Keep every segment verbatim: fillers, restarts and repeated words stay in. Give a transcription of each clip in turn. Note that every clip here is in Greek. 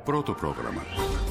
Πρώτο πρόγραμμα.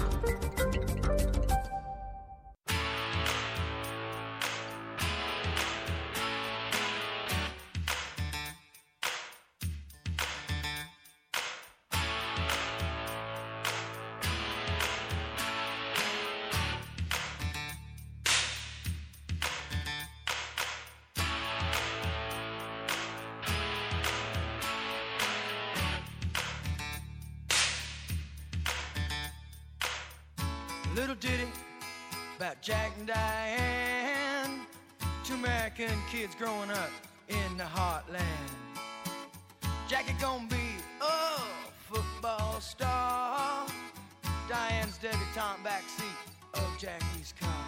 Little ditty about Jack and Diane, two American kids growing up in the heartland. Jackie gonna be a football star, Diane's debutante backseat of Jackie's car.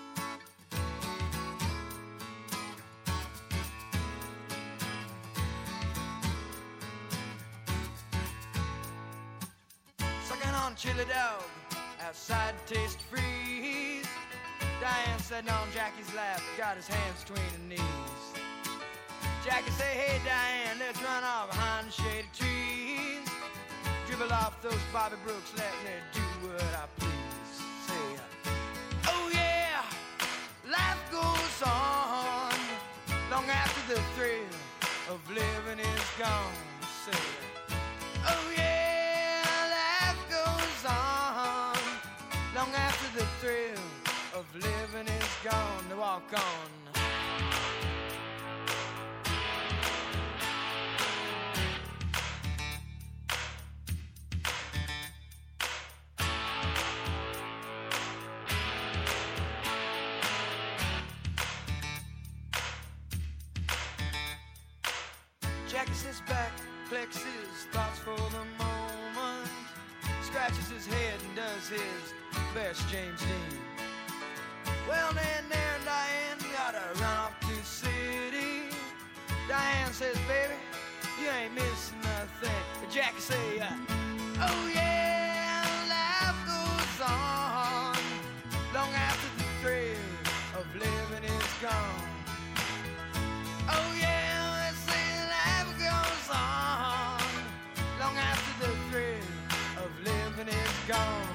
Sucking on chili dog outside Taste Freeze, Diane sitting on Jackie's lap, got his hands between her knees. Jackie say, hey Diane, let's run off behind the shady trees, dribble off those Bobby Brooks, let me do what I please. Say, oh yeah, life goes on long after the thrill of living is gone. Say, oh yeah, life goes on long after the thrill of living is gone. To walk on. Jackie sits back, collects his thoughts for the moment, scratches his head and does his best James Dean. Well then there Diane gotta run off to the city. Diane says, baby, you ain't missing nothing. But Jackie say, uh, oh yeah, life goes on long after the thrill of living is gone. Oh yeah, let's say life goes on long after the thrill of living is gone.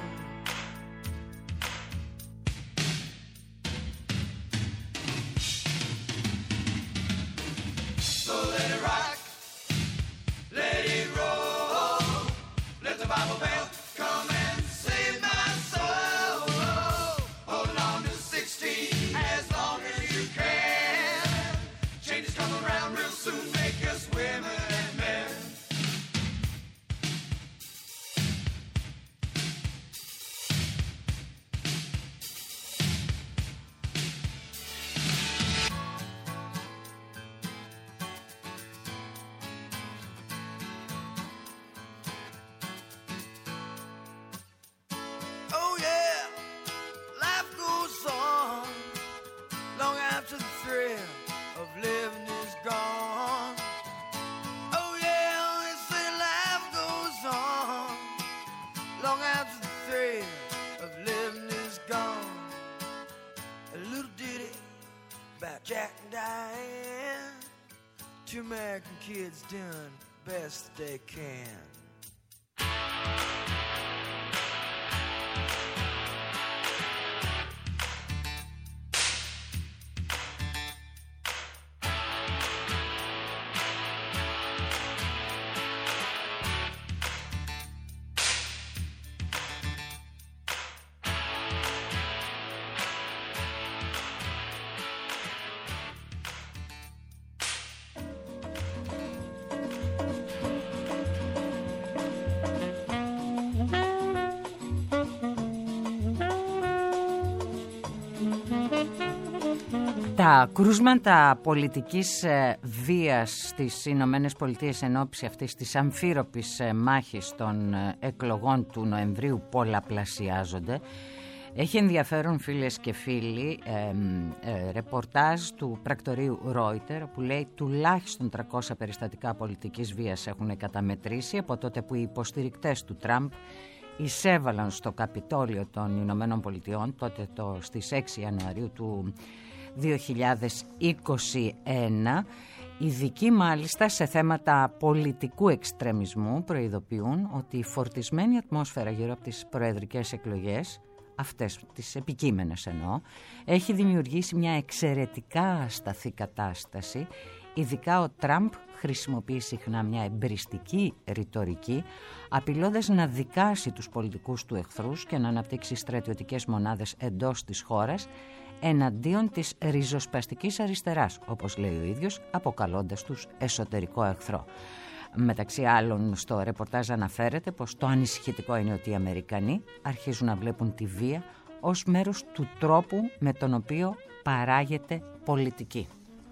So let it rock, let it roll, let the Bible bell come and save my soul. Hold on to sixteen as long as you can. Change is coming around real soon, make us women and men. Oh yeah, life goes on long after the thrill of living is gone. Oh yeah, they say life goes on long after the thrill of living is gone. A little ditty about Jack and Diane, two American kids doing best they can. Τα κρούσματα πολιτικής βίας στις Ηνωμένες Πολιτείες εν ώψη αυτής της αμφίροπης μάχης των εκλογών του Νοεμβρίου πολλαπλασιάζονται. Έχει ενδιαφέρον, φίλες και φίλοι, ε, ε, ρεπορτάζ του πρακτορείου Reuters που λέει τουλάχιστον τριακόσια περιστατικά πολιτικής βίας έχουν καταμετρήσει από τότε που οι υποστηρικτές του Τραμπ εισέβαλαν στο Καπιτόλιο των Ηνωμένων Πολιτειών, τότε το, στις έξι Ιανουαρίου του δύο χιλιάδες είκοσι ένα. Ειδικοί μάλιστα σε θέματα πολιτικού εξτρεμισμού προειδοποιούν ότι η φορτισμένη ατμόσφαιρα γύρω από τις προεδρικές εκλογές, αυτές τις επικείμενες εννοώ, έχει δημιουργήσει μια εξαιρετικά ασταθή κατάσταση. Ειδικά ο Τραμπ χρησιμοποιεί συχνά μια εμπριστική ρητορική, απειλώντας να δικάσει τους πολιτικούς του εχθρούς και να αναπτύξει στρατιωτικές μονάδες εντός της χώρας εναντίον της ριζοσπαστικής αριστεράς, όπως λέει ο ίδιος, αποκαλώντας τους εσωτερικό εχθρό. Μεταξύ άλλων, στο ρεπορτάζ αναφέρεται πως το ανησυχητικό είναι ότι οι Αμερικανοί αρχίζουν να βλέπουν τη βία ως μέρος του τρόπου με τον οποίο παράγεται πολιτική.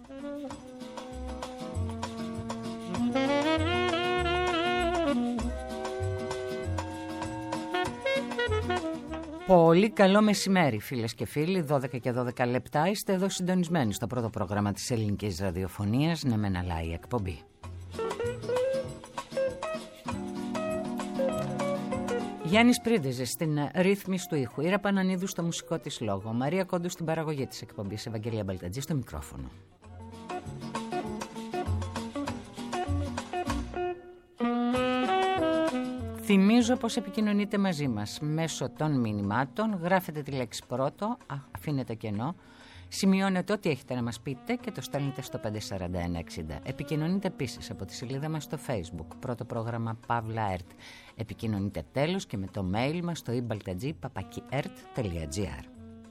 Πολύ καλό μεσημέρι, φίλες και φίλοι, δώδεκα και δώδεκα λεπτά, είστε εδώ συντονισμένοι στο πρώτο πρόγραμμα της ελληνικής ραδιοφωνίας, ναι μεν αλλά η εκπομπή. Γιάννης Πρίντεζε στην ρύθμιση του ήχου, Ήρα Πανανίδου στο μουσικό της λόγο, Μαρία Κόντου στην παραγωγή της εκπομπής, Ευαγγελία Μπαλτατζή στο μικρόφωνο. Θυμίζω πως επικοινωνείτε μαζί μας μέσω των μηνυμάτων, γράφετε τη λέξη πρώτο, αφήνετε κενό, σημειώνετε ό,τι έχετε να μας πείτε και το στέλνετε στο πέντε τέσσερα ένα εξήντα. Επικοινωνείτε επίσης από τη σελίδα μας στο Facebook, πρώτο πρόγραμμα Παύλα ΕΡΤ. Επικοινωνείτε τέλος και με το mail μας στο ibaltadji παπάκι ερτ τελεία τζι άρ.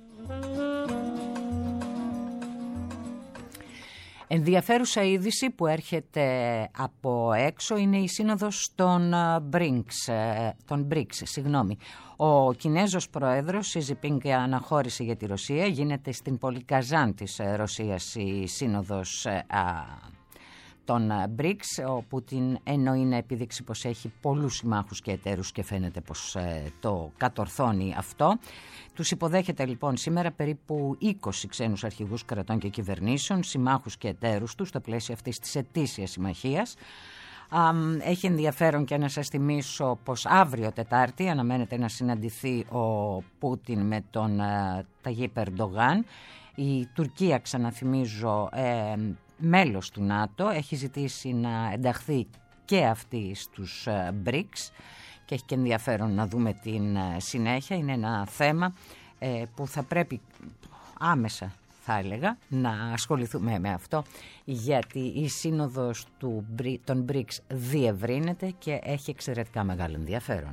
Ενδιαφέρουσα είδηση που έρχεται από έξω είναι η σύνοδος των BRICS, των BRICS, συγγνώμη. Ο Κινέζος πρόεδρος Σι Τζινπίνγκ αναχώρησε για τη Ρωσία, γίνεται στην πόλη Καζάν της Ρωσίας η σύνοδος των BRICS. Ο Πούτιν εννοεί να επιδείξει πως έχει πολλούς συμμάχους και εταίρους και φαίνεται πως ε, το κατορθώνει αυτό. Τους υποδέχεται λοιπόν σήμερα περίπου είκοσι ξένους αρχηγούς κρατών και κυβερνήσεων, συμμάχους και εταίρους τους στο πλαίσιο αυτής της ετήσιας συμμαχίας. Έχει ενδιαφέρον και να σας θυμίσω πως αύριο Τετάρτη αναμένεται να συναντηθεί ο Πούτιν με τον Ταγίπ Ερντογάν. Η Τουρκία, ξαναθυμίζω, ε, μέλος του ΝΑΤΟ, έχει ζητήσει να ενταχθεί και αυτή στους BRICS και έχει και ενδιαφέρον να δούμε την συνέχεια. Είναι ένα θέμα ε, που θα πρέπει άμεσα, θα έλεγα, να ασχοληθούμε με αυτό, γιατί η σύνοδος του, των BRICS διευρύνεται και έχει εξαιρετικά μεγάλο ενδιαφέρον.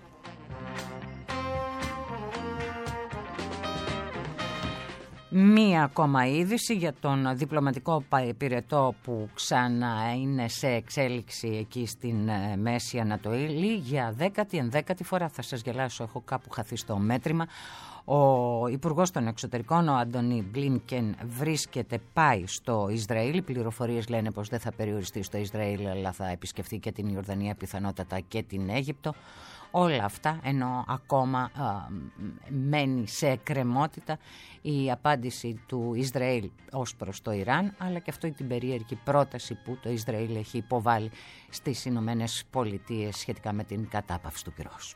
Μία ακόμα είδηση για τον διπλωματικό πυρετό που ξανά είναι σε εξέλιξη εκεί στην Μέση Ανατολή για δέκατη ενδέκατη φορά. Θα σας γελάσω, έχω κάπου χαθεί στο μέτρημα. Ο Υπουργός των Εξωτερικών, ο Άντονι Μπλίνκεν, βρίσκεται, πάει στο Ισραήλ. Οι πληροφορίες λένε πως δεν θα περιοριστεί στο Ισραήλ, αλλά θα επισκεφθεί και την Ιορδανία, πιθανότατα και την Αίγυπτο. Όλα αυτά, ενώ ακόμα α, μένει σε εκκρεμότητα η απάντηση του Ισραήλ ως προς το Ιράν, αλλά και αυτό την περίεργη πρόταση που το Ισραήλ έχει υποβάλει στις Ηνωμένες Πολιτείες σχετικά με την κατάπαυση του πυρός.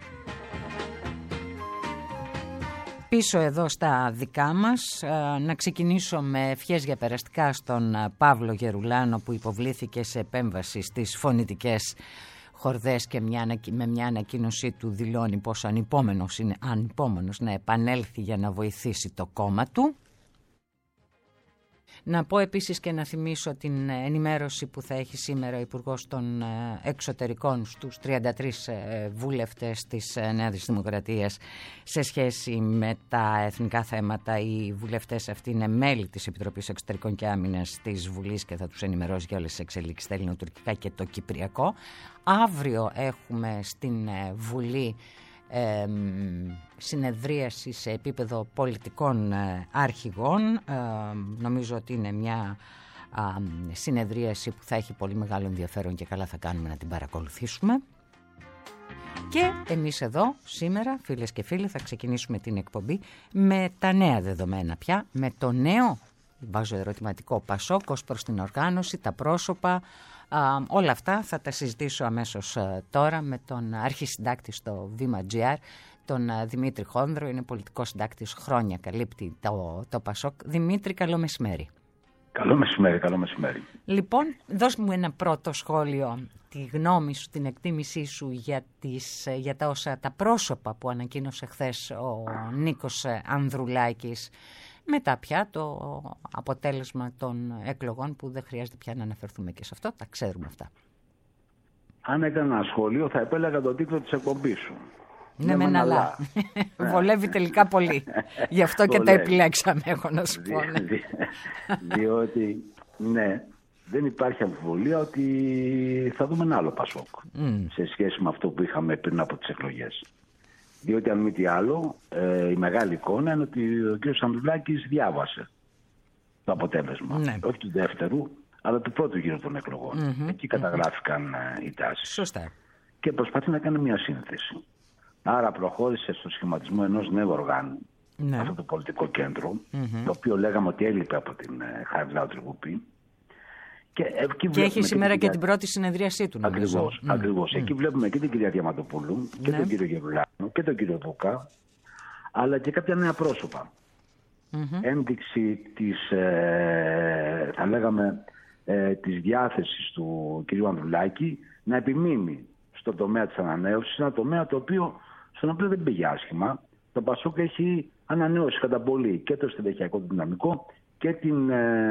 Πίσω εδώ στα δικά μας, να ξεκινήσω με ευχές για περαστικά στον Παύλο Γερουλάνο που υποβλήθηκε σε επέμβαση στις φωνητικές χορδές και μια, με μια ανακοίνωσή του δηλώνει πόσο ανυπόμονος είναι, ανυπόμονος να επανέλθει για να βοηθήσει το κόμμα του. Να πω επίσης και να θυμίσω την ενημέρωση που θα έχει σήμερα ο Υπουργός των Εξωτερικών στους τριάντα τρεις βουλευτές της Νέας Δημοκρατίας σε σχέση με τα εθνικά θέματα. Οι βουλευτές αυτοί είναι μέλη της Επιτροπής Εξωτερικών και Άμυνας της Βουλής και θα τους ενημερώσει για όλες τις εξελίξεις στα ελληνοτουρκικά και το κυπριακό. Αύριο έχουμε στην Βουλή Ε, συνεδρίαση σε επίπεδο πολιτικών ε, αρχηγών. Ε, νομίζω ότι είναι μια ε, συνεδρίαση που θα έχει πολύ μεγάλο ενδιαφέρον και καλά θα κάνουμε να την παρακολουθήσουμε. Και εμείς εδώ σήμερα, φίλες και φίλοι, θα ξεκινήσουμε την εκπομπή με τα νέα δεδομένα πια, με το νέο, βάζω ερωτηματικό, Πασόκ ως προς την οργάνωση, τα πρόσωπα. Uh, όλα αυτά θα τα συζητήσω αμέσως uh, τώρα με τον αρχισυντάκτη στο Βήμα τζι αρ, τον uh, Δημήτρη Χόνδρο. Είναι πολιτικός συντάκτης, χρόνια καλύπτει το, το Πασόκ. Δημήτρη, καλό μεσημέρι. Καλό μεσημέρι, καλό μεσημέρι. Λοιπόν, δώσ' μου ένα πρώτο σχόλιο, τη γνώμη σου, την εκτίμησή σου για, τις, για τα, όσα, τα πρόσωπα που ανακοίνωσε χθες ο Νίκος Ανδρουλάκης, μετά πια το αποτέλεσμα των εκλογών που δεν χρειάζεται πια να αναφερθούμε και σε αυτό, τα ξέρουμε αυτά. Αν έκανα ένα σχόλιο θα επέλεγα τον τίτλο της εκπομπής σου. Ναι, μεν αλλά. Βολεύει τελικά πολύ. Γι' αυτό και τα επιλέξαμε, έχω να σου πω. Ναι. Δι, διότι, ναι, δεν υπάρχει αμφιβολία ότι θα δούμε ένα άλλο Πασόκ mm. σε σχέση με αυτό που είχαμε πριν από τις εκλογές. Διότι αν μη τι άλλο, ε, η μεγάλη εικόνα είναι ότι ο κ. Ανδρουλάκης διάβασε το αποτέλεσμα. Ναι. Όχι του δεύτερου, αλλά του πρώτου γύρου των εκλογών. Mm-hmm. Εκεί καταγράφηκαν mm-hmm. οι τάσεις. Σωστά. Και προσπαθεί να κάνει μια σύνθεση. Άρα προχώρησε στο σχηματισμό ενός νέου οργάνου, ναι. αυτό το πολιτικό κέντρο, mm-hmm. το οποίο λέγαμε ότι έλειπε από την High Loud Tribune. Και, και έχει σήμερα και, και την πρώτη συνεδρίασή του. Ακριβώς. Mm. Ακριβώς. Mm. Εκεί βλέπουμε και την κυρία Διαμαντοπούλου και ναι. τον κύριο Γερουλάνο και τον κύριο Δούκα, αλλά και κάποια νέα πρόσωπα. Mm-hmm. Ένδειξη της, ε, θα λέγαμε, ε, της διάθεσης του κυρίου Ανδρουλάκη να επιμείνει στον τομέα της ανανέωσης, ένα τομέα το οποίο, στον οποίο δεν πήγε άσχημα. Το Πασόκ έχει ανανέωσει κατά πολύ και το στελεχειακό δυναμικό και την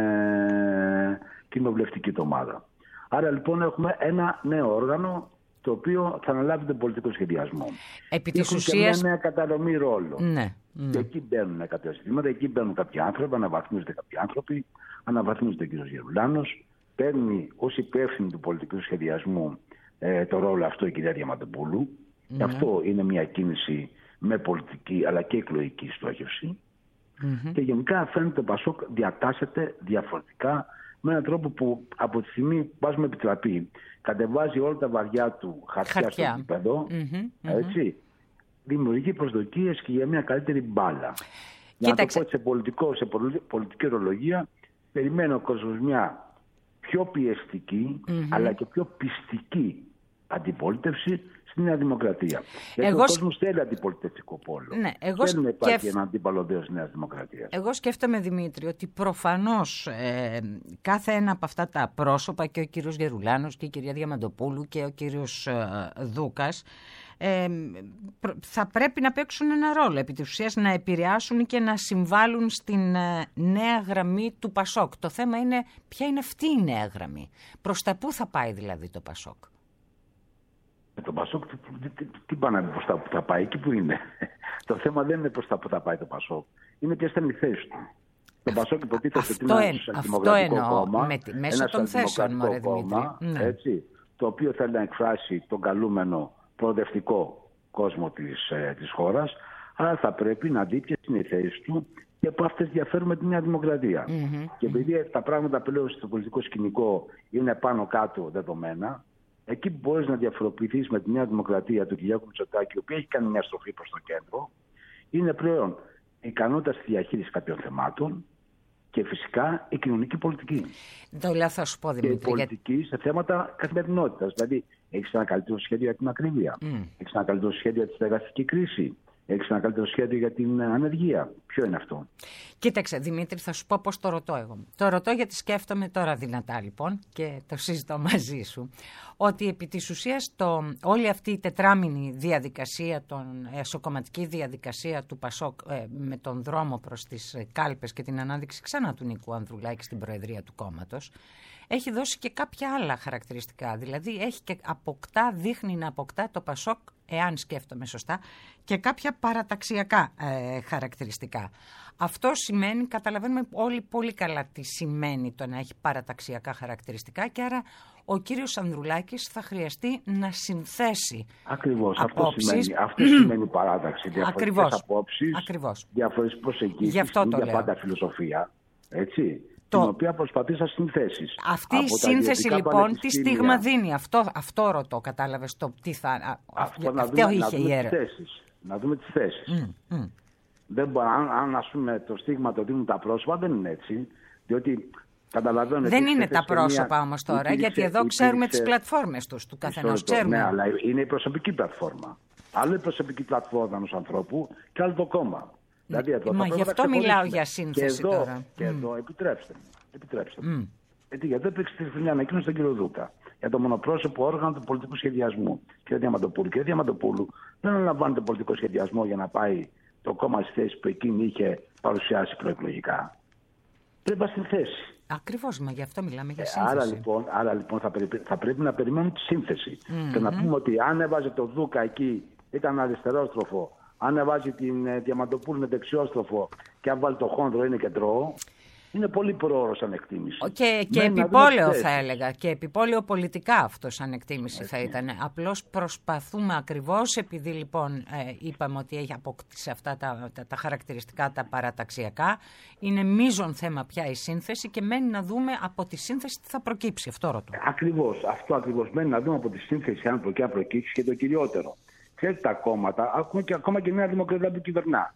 ε, κοινοβουλευτική του ομάδα. Άρα λοιπόν έχουμε ένα νέο όργανο το οποίο θα αναλάβει τον πολιτικό σχεδιασμό. Επί της ουσίας... και μια νέα κατανομή ρόλων. Ναι, ναι. Και εκεί μπαίνουν κάποια ζητήματα, εκεί μπαίνουν κάποιοι άνθρωποι, αναβαθμίζονται κάποιοι άνθρωποι, αναβαθμίζεται ο κ. Γερουλάνος, παίρνει ως υπεύθυνη του πολιτικού σχεδιασμού ε, το ρόλο αυτό η κυρία Διαμαντοπούλου. Ναι. Και αυτό είναι μια κίνηση με πολιτική αλλά και εκλογική στόχευση. Mm-hmm. Και γενικά φαίνεται το Πασόκ διατάσσεται διαφορετικά με έναν τρόπο που από τη στιγμή που βάζουμε επιτραπή κατεβάζει όλα τα βαριά του χαρτιά, χαρτιά. στο επίπεδο, mm-hmm. έτσι, δημιουργεί προσδοκίες και για μια καλύτερη μπάλα. Για να το πω σε, πολιτικό, σε πολιτική ορολογία, περιμένει ο κόσμος μια πιο πιεστική mm-hmm. αλλά και πιο πιστική αντιπολίτευση στη Νέα Δημοκρατία. Γιατί εγώ... ο κόσμος θέλει αντιπολιτευτικό πόλο. Ναι, εγώ θέλει να υπάρχει σκεφ... ένα αντίπαλο δέος της Νέας Δημοκρατίας. Εγώ σκέφτομαι, Δημήτρη, ότι προφανώς ε, κάθε ένα από αυτά τα πρόσωπα, και ο κύριος Γερουλάνος και η κυρία Διαμαντοπούλου και ο κύριος ε, Δούκας, ε, θα πρέπει να παίξουν ένα ρόλο, επί της ουσίας να επηρεάσουν και να συμβάλλουν στην ε, νέα γραμμή του Πασόκ. Το θέμα είναι ποια είναι αυτή η νέα γραμμή. Προς τα πού θα πάει δηλαδή το Πασόκ. Το Πασόκ, τι, τι πάνε να πει προς τα που θα πάει, εκεί που είναι. Το θέμα δεν είναι προς τα που θα πάει το Πασόκ. Είναι ποιες θα είναι οι θέσεις του. Το Πασόκ υποτίθεται ότι είναι ένα σοσιαλδημοκρατικό κόμμα, με, μέσα ένα των θέσεων, μωρέ, κόμμα, ναι. έτσι, το οποίο θέλει να εκφράσει τον καλούμενο προοδευτικό κόσμο της, ε, της χώρας, αλλά θα πρέπει να δει ποιες είναι οι θέσεις του και από αυτές διαφέρουν με τη Νέα Δημοκρατία. Mm-hmm. Και επειδή τα πράγματα πλέον στο πολιτικό σκηνικό είναι πάνω κάτω δεδομένα, εκεί που μπορείς να διαφοροποιηθείς με τη Νέα Δημοκρατία του Κυριάκου Μητσοτάκη, η οποία έχει κάνει μια στροφή προς το κέντρο, είναι πλέον η ικανότητα στη διαχείριση κάποιων θεμάτων και φυσικά η κοινωνική πολιτική. Το λέω, θα σου πω, Δημήτρη. Και η πολιτική για... σε θέματα καθημερινότητας. Δηλαδή, έχεις ένα καλύτερο σχέδιο για την ακρίβεια, mm. έχεις ένα καλύτερο σχέδιο για τη στεγαστική κρίση, έχεις ένα καλύτερο σχέδιο για την ανεργία. Ποιο είναι αυτό? Κοίταξε, Δημήτρη, θα σου πω πώς το ρωτώ εγώ. Το ρωτώ γιατί σκέφτομαι τώρα δυνατά, λοιπόν, και το συζητώ μαζί σου, ότι επί της ουσίας το, όλη αυτή η τετράμινη διαδικασία, τον εσωκομματική διαδικασία του Πασόκ ε, με τον δρόμο προς τις κάλπες και την ανάδειξη ξανά του Νίκου Ανδρουλάκη στην προεδρία του κόμματος, έχει δώσει και κάποια άλλα χαρακτηριστικά. Δηλαδή έχει και αποκτά, δείχνει να αποκτά το Πασόκ, εάν σκέφτομαι σωστά, και κάποια παραταξιακά ε, χαρακτηριστικά. Αυτό σημαίνει, καταλαβαίνουμε όλοι πολύ καλά τι σημαίνει το να έχει παραταξιακά χαρακτηριστικά, και άρα ο κύριος Ανδρουλάκης θα χρειαστεί να συνθέσει. Ακριβώς, αυτό σημαίνει, αυτό σημαίνει παράταξη. Διαφορετικές απόψεις, διαφορετικές προσεγγίσεις, για πάντα φιλοσοφία, έτσι. Το... την οποία προσπαθείς να συνθέσεις. Αυτή η σύνθεση λοιπόν τι στίγμα δίνει? Αυτό, αυτό ρωτώ, κατάλαβες το τι θα... Αυτό να δούμε, να, δούμε τις θέσεις, να δούμε τις θέσεις. Mm, mm. Δεν μπορεί, αν, αν ας πούμε το στίγμα το δίνουν τα πρόσωπα, δεν είναι έτσι. Διότι καταλαβαίνω... Δεν είναι τα πρόσωπα μια... όμως τώρα, υπήρξε, γιατί εδώ υπήρξε... ξέρουμε τις πλατφόρμες τους, του καθενός. Ξέρουμε. Ναι, αλλά είναι η προσωπική πλατφόρμα. Άλλο η προσωπική πλατφόρμα ενός ανθρώπου και άλλο το κόμμα. Δηλαδή, εδώ, μα γι' αυτό μιλάω για σύνθεση και εδώ, τώρα. Και mm. εδώ, επιτρέψτε μου. Επιτρέψτε μου. Mm. Γιατί, γιατί υπήρξε μια ανακοίνωση στον κύριο Δούκα για το μονοπρόσωπο όργανο του πολιτικού σχεδιασμού. Κύριε Διαμαντοπούλου, κύριε Διαμαντοπούλου, δεν αναλαμβάνεται πολιτικό σχεδιασμό για να πάει το κόμμα στη θέση που εκείνη είχε παρουσιάσει προεκλογικά. Πρέπει να στην θέση. Ακριβώς, μα γι' αυτό μιλάμε για Ε, σύνθεση. άρα λοιπόν, άρα, λοιπόν θα, πρέπει, θα πρέπει να περιμένουμε τη σύνθεση. Mm-hmm. Και να πούμε ότι αν έβαζε το Δούκα εκεί, ήταν αριστερόστροφο. Αν έβαζε την ε, Διαμαντοπούλου είναι δεξιόστροφο. Και αν βάλει το Χόνδρο είναι κεντρό. Είναι πολύ πρόωρο σαν εκτίμηση. Και, και επιπόλαιο θα έλεγα. Και επιπόλαιο πολιτικά αυτό σαν εκτίμηση θα ήταν. Απλώς προσπαθούμε ακριβώς, επειδή λοιπόν ε, είπαμε ότι έχει αποκτήσει αυτά τα, τα, τα χαρακτηριστικά τα παραταξιακά, είναι μείζον θέμα πια η σύνθεση και μένει να δούμε από τη σύνθεση τι θα προκύψει. Αυτό ρωτώ. Ακριβώς. Αυτό ακριβώς. Μένει να δούμε από τη σύνθεση αν προκύψει, αν προκύψει και το κυριότερο. Ξέρετε, τα κόμματα, ακόμα και, ακόμα και η Νέα Δημοκρατία που κυβερνά,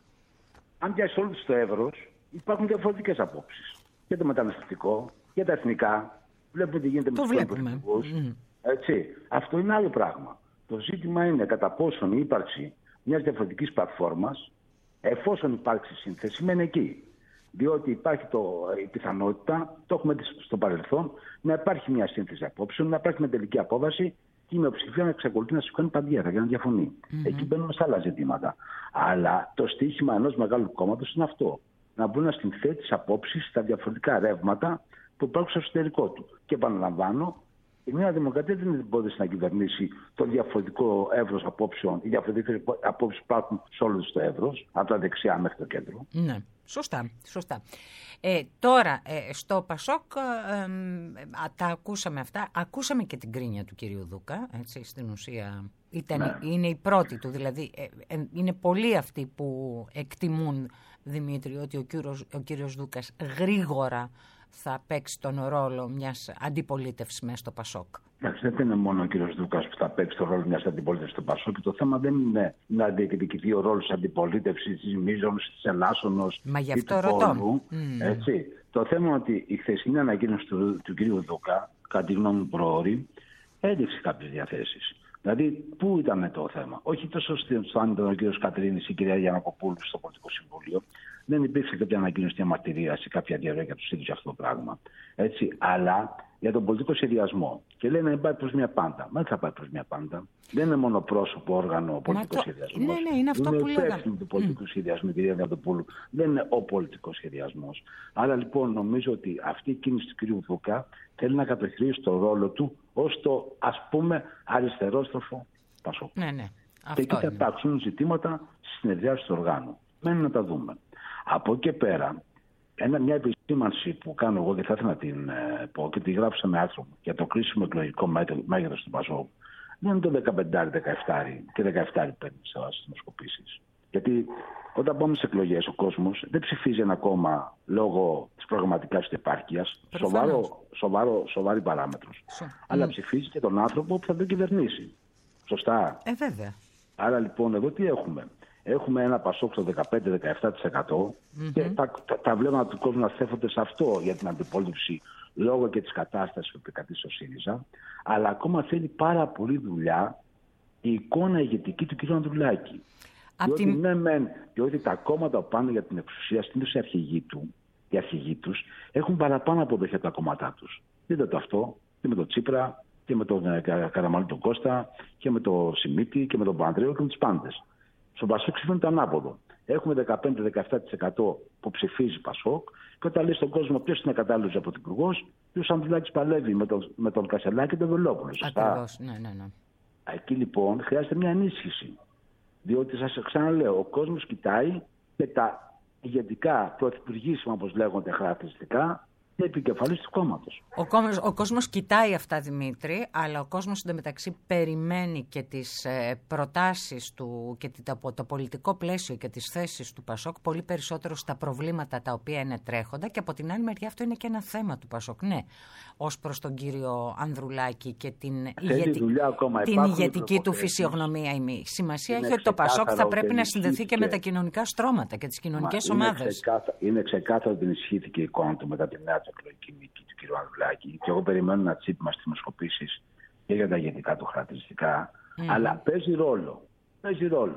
αν πιάσει όλο το εύρος, υπάρχουν διαφορετικές απόψεις. Για το μεταναστευτικό, για τα εθνικά. Βλέπουμε τι γίνεται με τους πολιτικούς. Mm. Έτσι. Αυτό είναι άλλο πράγμα. Το ζήτημα είναι κατά πόσον η ύπαρξη μιας διαφορετικής πλατφόρμας, εφόσον υπάρξει σύνθεση, μένει εκεί. Διότι υπάρχει το, η πιθανότητα, το έχουμε δει στο παρελθόν, να υπάρχει μια σύνθεση απόψεων, να υπάρχει μια τελική απόβαση και η μειοψηφία να εξακολουθεί να σηκώνει παντιέρα για να διαφωνεί. Mm-hmm. Εκεί μπαίνουμε σε άλλα ζητήματα. Αλλά το στοίχημα ενός μεγάλου κόμματος είναι αυτό. Να μπορεί να συνθέτει τις απόψεις στα διαφορετικά ρεύματα που υπάρχουν στο εσωτερικό του. Και επαναλαμβάνω, η Νέα Δημοκρατία δεν μπόρεσε να κυβερνήσει το διαφορετικό εύρος απόψεων, οι διαφορετικές απόψεις που υπάρχουν σε όλο το εύρος, από τα δεξιά μέχρι το κέντρο. Ναι, σωστά, σωστά. Ε, τώρα, ε, στο Πασόκ, ε, ε, τα ακούσαμε αυτά. Ακούσαμε και την κρίνια του κυρίου Δούκα, έτσι, στην ουσία ήταν, ναι. Είναι η πρώτη του, δηλαδή ε, ε, είναι πολλοί αυτοί που εκτιμούν, Δημήτρη, ότι ο κύριος, ο κύριος Δούκας γρήγορα θα παίξει τον ρόλο μιας αντιπολίτευσης μέσα στο Πασόκ. Εντάξει, δεν είναι μόνο ο κύριος Δούκας που θα παίξει τον ρόλο μιας αντιπολίτευσης στο Πασόκ. Το θέμα δεν είναι να διεκδικηθεί ο ρόλος της αντιπολίτευσης, της μείζωνος, της ελάσσονος ή του πόλου. Mm. Έτσι. Το θέμα είναι ότι η χθεσινή ανακοίνωση του, του κύριου Δούκα, κατά τη γνώμη μου προώρη, έδειξε κάποιες διαθέσεις. Δηλαδή, πού ήταν το θέμα. Όχι τόσο στο αν ήταν ο κ. Κατρίνης ή η κυρία Γιαννακοπούλου στο Πολιτικό Συμβούλιο. Δεν υπήρξε κάποια ανακοίνωση διαμαρτυρία ή κάποια διαρροή για του ίδιου αυτό το πράγμα. Έτσι, αλλά για τον πολιτικό σχεδιασμό. Και λέει να πάει προς μια πάντα. Μα δεν θα πάει προς μια πάντα. Δεν είναι μόνο πρόσωπο όργανο ο πολιτικός σχεδιασμός. Ναι, ναι, είναι αυτό είναι που λέγαμε. Είναι υπεύθυνο του πολιτικού mm. σχεδιασμού, κυρία Διαμαντοπούλου. Δεν είναι ο πολιτικός σχεδιασμός. Άρα λοιπόν νομίζω ότι αυτή η κίνηση του κυρίου Δούκα θέλει να κατοχυρίσει το ρόλο του ως το ας πούμε αριστερόστροφο Πασόκ. Ναι, ναι. Και εκεί θα υπάρξουν ζητήματα στις συνεδριάσεις του οργάνου. Μένει να τα δούμε. Από εκεί και πέρα, ένα, μια επισήμανση που κάνω εγώ και θα ήθελα να την ε, πω και τη γράψα με άρθρο μου για το κρίσιμο εκλογικό μέγεθος του Πασόκ, δεν είναι το δεκαπέντε δεκαεπτά και δεκαεπτά παίρνει στις δημοσκοπήσεις. Γιατί όταν πάμε σε εκλογές, ο κόσμος δεν ψηφίζει ένα κόμμα λόγω της προγραμματικής του επάρκειας, σοβαρό, σοβαρό, σοβαρή παράμετρος. So, αλλά mm. ψηφίζει και τον άνθρωπο που θα τον κυβερνήσει. Σωστά. Ε, βέβαια. Άρα λοιπόν εδώ τι έχουμε. Έχουμε ένα Πασόκ στο δεκαπέντε με δεκαεπτά τοις εκατό mm-hmm. και τα, τα, τα βλέμματα του κόσμου να στέφονται σε αυτό για την αντιπολίτευση λόγω και της κατάστασης που επικρατεί στο ΣΥΡΙΖΑ. Αλλά ακόμα θέλει πάρα πολύ δουλειά η εικόνα ηγετική του κ. Ανδρουλάκη. Διότι, την... ναι, μεν, διότι τα κόμματα που πάνε για την εξουσία, στην αρχηγή του, οι αρχηγοί τους, έχουν παραπάνω αποδοχή από τα κόμματά τους. Δείτε το αυτό και με τον Τσίπρα και με τον Καραμανλή τον Κώστα και με τον Σιμίτη και με τον Παπανδρέου και με τους πάντες. Στον Πασόκ ψηφίζουν το ανάποδο. Έχουμε δεκαπέντε με δεκαεπτά τοις εκατό που ψηφίζει Πασόκ και όταν λέει στον κόσμο ποιος είναι κατάλληλος από πρωθυπουργός, ποιος Ανδρουλάκης παλεύει με τον, με τον Κασελάκη και τον Βελόπουλο. Ακριβώς, ναι, ναι, ναι. Εκεί λοιπόν χρειάζεται μια ενίσχυση. Διότι σας ξαναλέω, ο κόσμος κοιτάει και τα ηγετικά πρωθυπουργήσιμα, όπως λέγονται χαρακτηριστικά, είναι επικεφαλής του κόμματος. Ο κόσμος, ο κόσμος κοιτάει αυτά, Δημήτρη, αλλά ο κόσμος εντωμεταξύ περιμένει και τις ε, προτάσεις του και το, το πολιτικό πλαίσιο και τις θέσεις του Πασόκ πολύ περισσότερο στα προβλήματα τα οποία είναι τρέχοντα και από την άλλη μεριά αυτό είναι και ένα θέμα του Πασόκ. Ναι, ως προς τον κύριο Ανδρουλάκη και την, ηγετι... την ηγετική του φυσιογνωμία. Η σημασία έχει ότι το Πασόκ θα πρέπει να συνδεθεί και, και με τα κοινωνικά στρώματα και τις κοινωνικές Μα, ομάδες. Είναι ξεκάθαρο, είναι ξεκάθαρο ότι ενισχύθηκε η εικόνα του μετά τη νέα εκλογική νίκη του κ. Ανδρουλάκη. Και εγώ περιμένω να τσίπημα στις δημοσκοπήσεις και για τα ηγετικά του χαρακτηριστικά. Mm. Αλλά παίζει ρόλο. Παίζει ρόλο.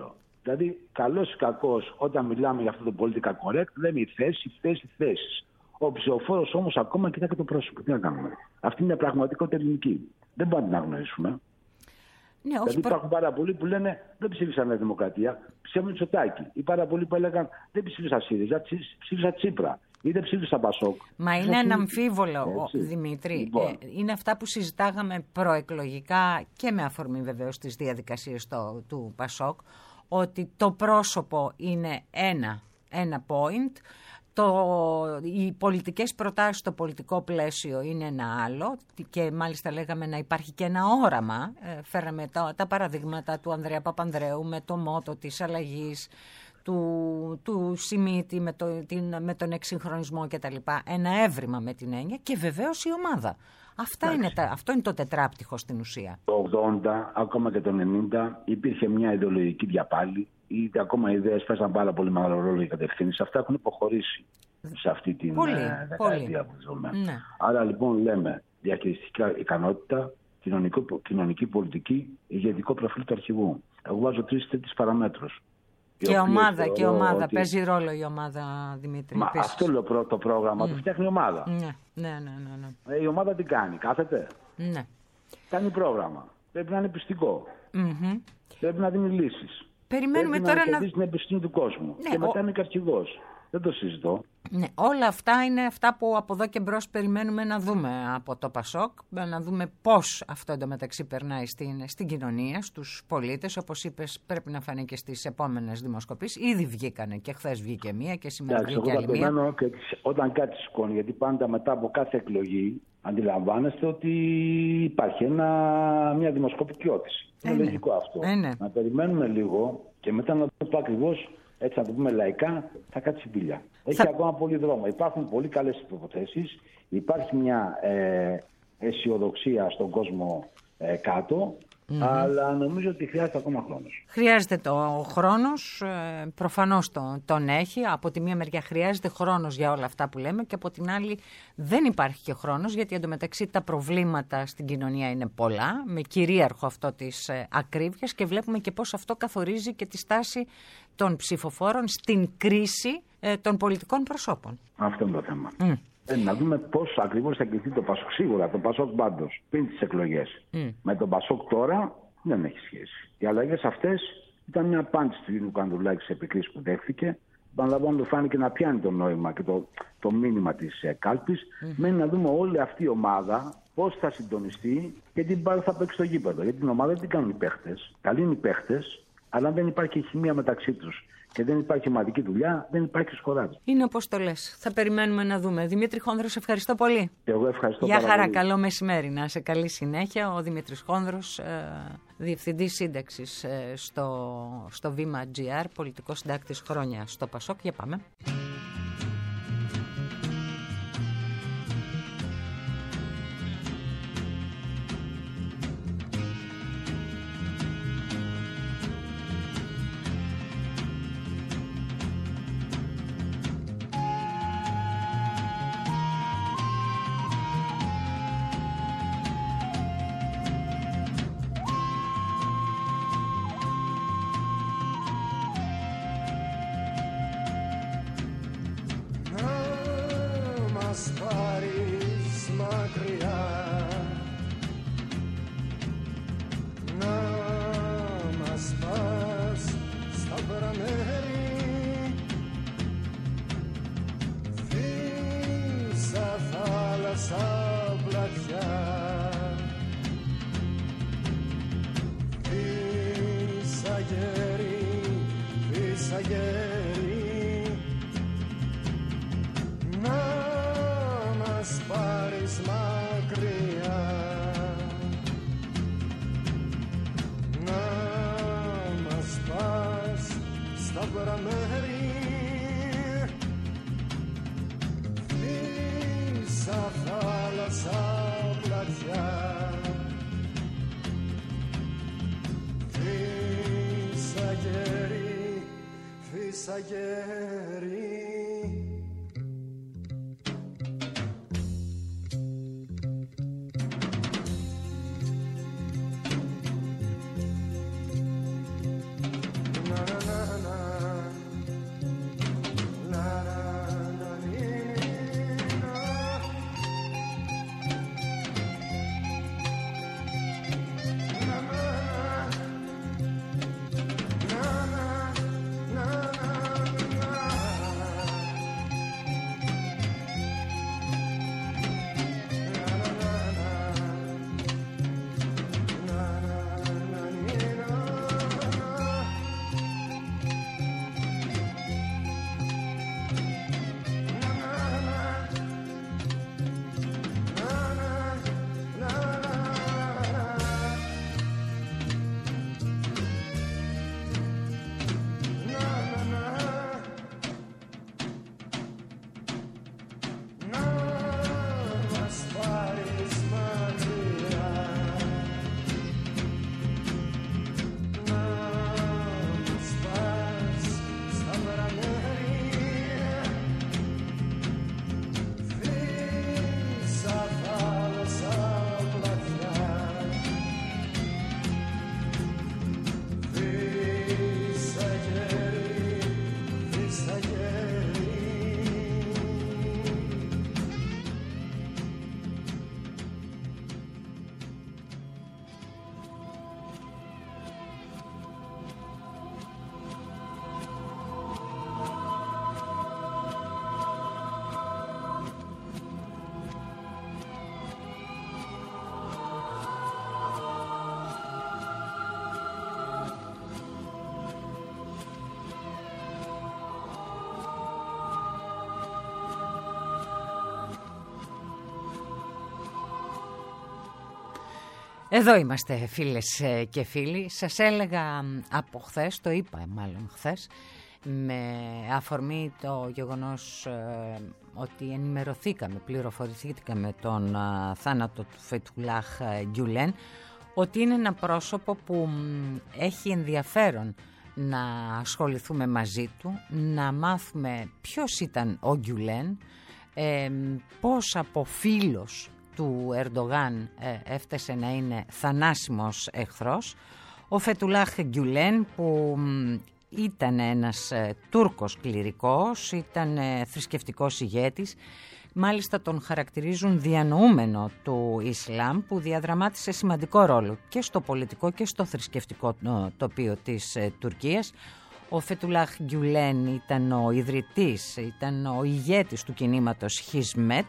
Δηλαδή, καλός ή κακός, όταν μιλάμε για αυτό το political correct, λέμε η θέση, η θέση, η θέση. Ο ψηφοφόρος όμως ακόμα κοιτάει και το πρόσωπο. Τι να κάνουμε. Αυτή είναι η πραγματικότητα ελληνική. Δεν μπορούμε να την αγνοήσουμε. Ναι, όχι, δηλαδή προ... υπάρχουν πάρα πολλοί που λένε δεν ψήφισαν Νέα Δημοκρατία, ψήφισαν Μητσοτάκη. Ή πάρα πολλοί που έλεγαν δεν ψήφισαν ΣΥΡΙΖΑ, ψήφισαν Τσίπρα. Ή δεν ψήφισαν Πασόκ. Μα είναι αναμφίβολο, Δημήτρη. Λοιπόν. Ε, είναι αυτά που συζητάγαμε προεκλογικά και με αφορμή βεβαίως τις διαδικασίες το, του Πασόκ, ότι το πρόσωπο είναι ένα, ένα point. Το, οι πολιτικές προτάσεις στο πολιτικό πλαίσιο είναι ένα άλλο και μάλιστα λέγαμε να υπάρχει και ένα όραμα. Ε, φέραμε τα, τα παραδείγματα του Ανδρέα Παπανδρέου με το μότο της αλλαγής, του, του Σιμίτη με, το, την, με τον εξυγχρονισμό κτλ. Ένα έβριμα με την έννοια και βεβαίως η ομάδα. Αυτά είναι τα, αυτό είναι το τετράπτυχο στην ουσία. Το ογδόντα, ακόμα και το ενενήντα, υπήρχε μια ιδεολογική διαπάλη. Είτε ακόμα οι ιδέες παίζαν πάρα πολύ μεγάλο ρόλο για κατευθύνσεις. Αυτά έχουν υποχωρήσει σε αυτή την πολύ, ε, δεκαετία που ζούμε. Ναι. Άρα λοιπόν λέμε διαχειριστική ικανότητα, κοινωνική, κοινωνική πολιτική, ηγετικό προφίλ του αρχηγού. Εγώ βάζω τρεις τέτοιες παραμέτρους. Και ομάδα, και ομάδα. Ότι... Παίζει ρόλο η ομάδα, Δημήτρη. Μα αυτό λέω προ, το πρόγραμμα mm. του φτιάχνει η ομάδα. Ναι, ναι, ναι, ναι, ναι. Ε, η ομάδα τι κάνει, κάθεται. Ναι. Κάνει πρόγραμμα. Πρέπει να είναι πιστικό. Mm-hmm. Πρέπει να δίνει λύσεις. Περιμένουμε Πρέπει τώρα να να... κερδίσει την εμπιστοσύνη του κόσμου. Ναι, και μετά ο... είναι και αρχηγός. Δεν το συζητώ. Ναι, όλα αυτά είναι αυτά που από εδώ και μπρος περιμένουμε να δούμε από το Πασόκ, να δούμε πώς αυτό εντωμεταξύ περνάει στην, στην κοινωνία, στους πολίτες. Όπως είπες, πρέπει να φανεί και στις επόμενες δημοσκοπήσεις. Ήδη βγήκανε και χθες βγήκε μία και σήμερα Άξι, βγήκε άλλη μία. Και όταν κάτι σηκώνει, γιατί πάντα μετά από κάθε εκλογή αντιλαμβάνεστε ότι υπάρχει ένα, μια δημοσκοπική όθηση. Είναι ε, λογικό αυτό. Ε, ναι. Να περιμένουμε λίγο και μετά να δούμε το ακριβώς. Έτσι να το πούμε λαϊκά, θα κάτσει πύλια. Έχει θα... ακόμα πολύ δρόμο. Υπάρχουν πολύ καλές υποθέσεις. Υπάρχει μια ε, αισιοδοξία στον κόσμο ε, κάτω. Mm-hmm. Αλλά νομίζω ότι χρειάζεται ακόμα χρόνος. Χρειάζεται το χρόνος, ε, προφανώς το, τον έχει. Από τη μία μεριά χρειάζεται χρόνος για όλα αυτά που λέμε και από την άλλη δεν υπάρχει και χρόνος, γιατί εντωμεταξύ τα προβλήματα στην κοινωνία είναι πολλά, με κυρίαρχο αυτό της ε, ακρίβειας, και βλέπουμε και πώς αυτό καθορίζει και τη στάση των ψηφοφόρων στην κρίση ε, των πολιτικών προσώπων. Αυτό είναι το θέμα. Mm. Ε, να δούμε πώς ακριβώς θα κριθεί το Πασόκ. Σίγουρα το Πασόκ πάντως πριν τις εκλογές. Mm. Με τον Πασόκ τώρα δεν έχει σχέση. Οι αλλαγές αυτές ήταν μια απάντηση του κ. Κανδουλάκη σε επικρίσεις που δέχθηκε. Παναλαμβάνω, φάνηκε να πιάνει το νόημα και το, το μήνυμα της ε, κάλπης. Mm. Μένει να δούμε όλη αυτή η ομάδα πώς θα συντονιστεί και την μπάλα θα παίξει στο γήπεδο. Γιατί την ομάδα δεν την κάνουν οι παίχτες. Καλοί είναι οι παίχτες, αλλά δεν υπάρχει χημεία μεταξύ τους. Και δεν υπάρχει ομαδική δουλειά, δεν υπάρχει σκοράζ. Είναι όπως το λες. Θα περιμένουμε να δούμε. Δημήτρη Χόνδρο, σε ευχαριστώ πολύ. Και εγώ ευχαριστώ Γεια πάρα χαρά, πολύ. καλό μεσημέρι. Να σε καλή συνέχεια. Ο Δημήτρης Χόνδρος, ε, διευθυντής σύνταξης ε, στο, στο Βήμα τζι αρ, πολιτικός συντάκτης χρόνια στο Πασόκ. Για πάμε. Εδώ είμαστε φίλες και φίλοι. Σας έλεγα από χθες, το είπα μάλλον χθες, με αφορμή το γεγονός ε, ότι ενημερωθήκαμε, πληροφορηθήκαμε τον ε, θάνατο του Φετουλάχ Γκιουλέν, ότι είναι ένα πρόσωπο που έχει ενδιαφέρον να ασχοληθούμε μαζί του, να μάθουμε ποιος ήταν ο Γκιουλέν, ε, πώς από φίλος του Ερντογάν ε, έφτασε να είναι θανάσιμος εχθρός. Ο Φετουλάχ Γκιουλέν, που ήταν ένας ε, Τούρκος κληρικός, ήταν ε, θρησκευτικός ηγέτης, μάλιστα τον χαρακτηρίζουν διανοούμενο του Ισλάμ, που διαδραμάτισε σημαντικό ρόλο και στο πολιτικό και στο θρησκευτικό τοπίο της ε, Τουρκίας. Ο Φετουλάχ Γκιουλέν ήταν ο ιδρυτής, ήταν ο ηγέτης του κινήματος Χισμέτ.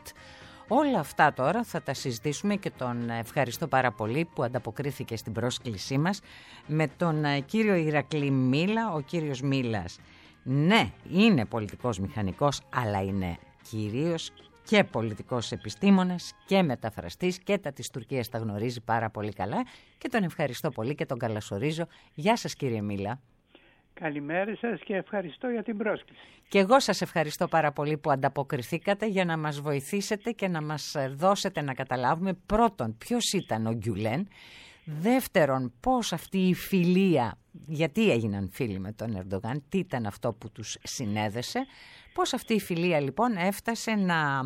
Όλα αυτά τώρα θα τα συζητήσουμε και τον ευχαριστώ πάρα πολύ που ανταποκρίθηκε στην πρόσκλησή μας με τον κύριο Ηρακλή Μίλα. Ο κύριος Μίλας, ναι, είναι πολιτικός μηχανικός, αλλά είναι κυρίως και πολιτικός επιστήμονας και μεταφραστής, και τα της Τουρκίας τα γνωρίζει πάρα πολύ καλά και τον ευχαριστώ πολύ και τον καλωσορίζω. Γεια σας κύριε Μίλα. Καλημέρα σας και ευχαριστώ για την πρόσκληση. Και εγώ σας ευχαριστώ πάρα πολύ που ανταποκριθήκατε για να μας βοηθήσετε και να μας δώσετε να καταλάβουμε πρώτον ποιος ήταν ο Γκιουλέν, δεύτερον πώς αυτή η φιλία, γιατί έγιναν φίλοι με τον Ερντογάν, τι ήταν αυτό που τους συνέδεσε, πώς αυτή η φιλία λοιπόν έφτασε να,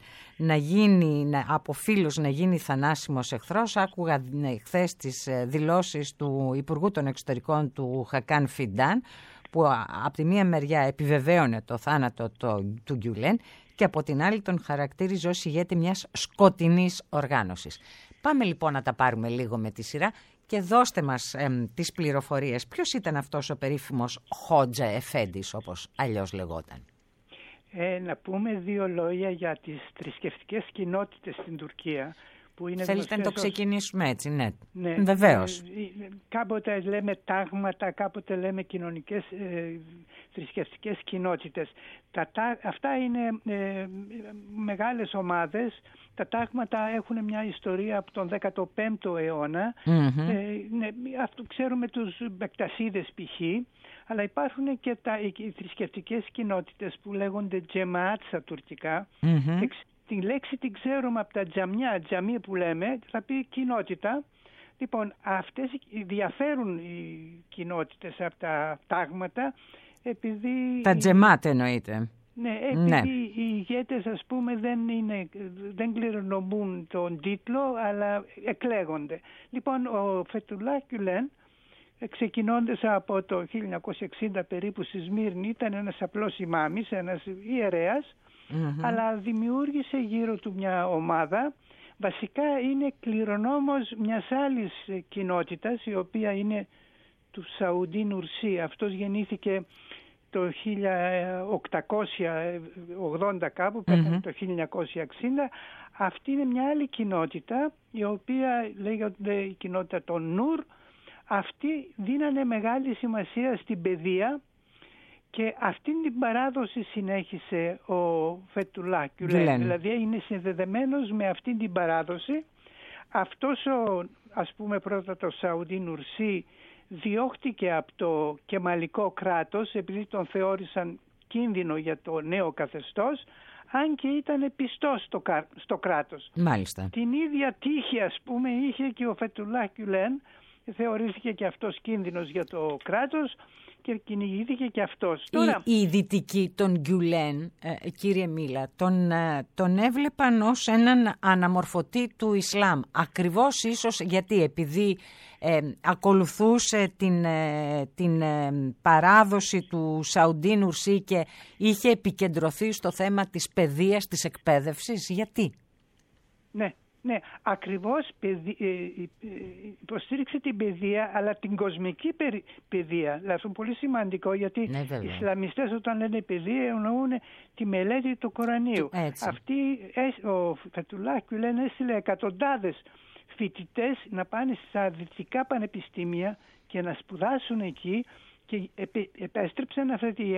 να γίνει, να, από φίλος να γίνει θανάσιμος εχθρός. Άκουγα χθες τις δηλώσεις του Υπουργού των Εξωτερικών του Χακάν Φιντάν, που από τη μία μεριά επιβεβαίωνε το θάνατο το, του Γκιουλέν και από την άλλη τον χαρακτήριζε ως ηγέτη μιας σκοτεινής οργάνωσης. Πάμε λοιπόν να τα πάρουμε λίγο με τη σειρά και δώστε μας ε, τις πληροφορίες. Ποιος ήταν αυτός ο περίφημος Χότζα Εφέντης, όπως αλλιώς λεγόταν? Ε, να πούμε δύο λόγια για τις θρησκευτικές κοινότητες στην Τουρκία. Που είναι Θέλετε να το ξεκινήσουμε έτσι, ναι, ναι βεβαίως. Ε, κάποτε λέμε τάγματα, κάποτε λέμε κοινωνικές ε, θρησκευτικές κοινότητες. Τα, τα, αυτά είναι ε, μεγάλες ομάδες. Τα τάγματα έχουν μια ιστορία από τον δέκατο πέμπτο αιώνα. Mm-hmm. Ε, ναι, αυτό ξέρουμε τους Μπεκτασίδες π.χ. Αλλά υπάρχουν και τα, οι θρησκευτικές κοινότητες που λέγονται τζεμάτ στα τουρκικά. Mm-hmm. Την λέξη την ξέρουμε από τα τζαμιά, τζαμί που λέμε, θα πει κοινότητα. Λοιπόν, αυτές διαφέρουν οι κοινότητες από τα τάγματα, επειδή... Τα τζεμάτ εννοείται. Ναι, επειδή ναι. οι ηγέτες, ας πούμε, δεν, είναι, δεν κληρονομούν τον τίτλο, αλλά εκλέγονται. Λοιπόν, ο Φετουλάχ Γκιουλέν, ξεκινώντας από το χίλια εννιακόσια εξήντα περίπου στη Σμύρνη, ήταν ένας απλός ημάμις, ένας ιερέας, mm-hmm. αλλά δημιούργησε γύρω του μια ομάδα. Βασικά είναι κληρονόμος μιας άλλης κοινότητας, η οποία είναι του Σαουντί Νουρσί. Αυτός γεννήθηκε το χίλια οκτακόσια ογδόντα κάπου, πέθανε mm-hmm. το χίλια εννιακόσια εξήντα. Αυτή είναι μια άλλη κοινότητα, η οποία λέγεται η κοινότητα των Νούρ. Αυτοί δίνανε μεγάλη σημασία στην παιδεία και αυτήν την παράδοση συνέχισε ο Φετουλάχ Γκιουλέν. Δηλαδή είναι συνδεδεμένος με αυτήν την παράδοση. Αυτός ο, ας πούμε πρώτα το Σαουντί Νουρσί, διώχτηκε από το κεμαλικό κράτος επειδή τον θεώρησαν κίνδυνο για το νέο καθεστώς, αν και ήταν πιστός στο, στο κράτος. Μάλιστα. Την ίδια τύχη, ας πούμε, είχε και ο Φετουλάχ Γκιουλέν. Θεωρήθηκε και αυτός κίνδυνος για το κράτος και κυνηγήθηκε και αυτός. Τώρα... Οι, οι δυτικοί τον Γκιουλέν, ε, κύριε Μίλα, τον, ε, τον έβλεπαν ως έναν αναμορφωτή του Ισλάμ. Ακριβώς ίσως γιατί επειδή ε, ακολουθούσε την, ε, την ε, παράδοση του Σαουντί Νουρσί και είχε επικεντρωθεί στο θέμα της παιδείας, της εκπαίδευσης. Γιατί? Ναι. Ναι, ακριβώς υποστήριξε την παιδεία, αλλά την κοσμική παιδεία. Δηλαδή αυτό είναι πολύ σημαντικό, γιατί ναι, οι Ισλαμιστές όταν λένε παιδεία εννοούν τη μελέτη του Κορανίου. Έτσι. Αυτή, ο Φετουλάχ Γκιουλέν έστειλε εκατοντάδες φοιτητές να πάνε στα δυτικά πανεπιστήμια και να σπουδάσουν εκεί και επέστρεψαν αυτή η,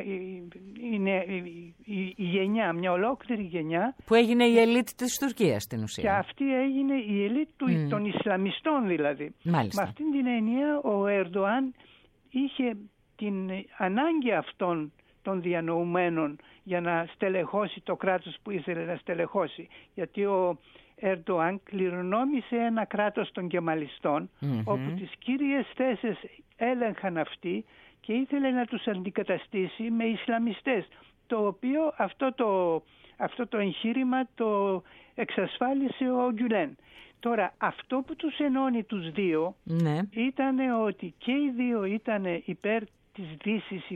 η, η, η γενιά, μια ολόκληρη γενιά. Που έγινε η ελίτ της Τουρκίας στην ουσία. Και αυτή έγινε η ελίτ του, mm. των Ισλαμιστών δηλαδή. Μάλιστα. Με αυτήν την έννοια ο Ερντοάν είχε την ανάγκη αυτών των διανοουμένων για να στελεχώσει το κράτος που ήθελε να στελεχώσει. Γιατί ο Ερντοάν κληρονόμησε ένα κράτος των κεμαλιστών, mm-hmm. όπου τις κύριες θέσεις έλεγχαν αυτοί και ήθελε να τους αντικαταστήσει με Ισλαμιστές, το οποίο αυτό το, αυτό το εγχείρημα το εξασφάλισε ο Γκιουλέν. Τώρα, αυτό που τους ενώνει τους δύο ναι. ήταν ότι και οι δύο ήταν υπέρ της Δύσης,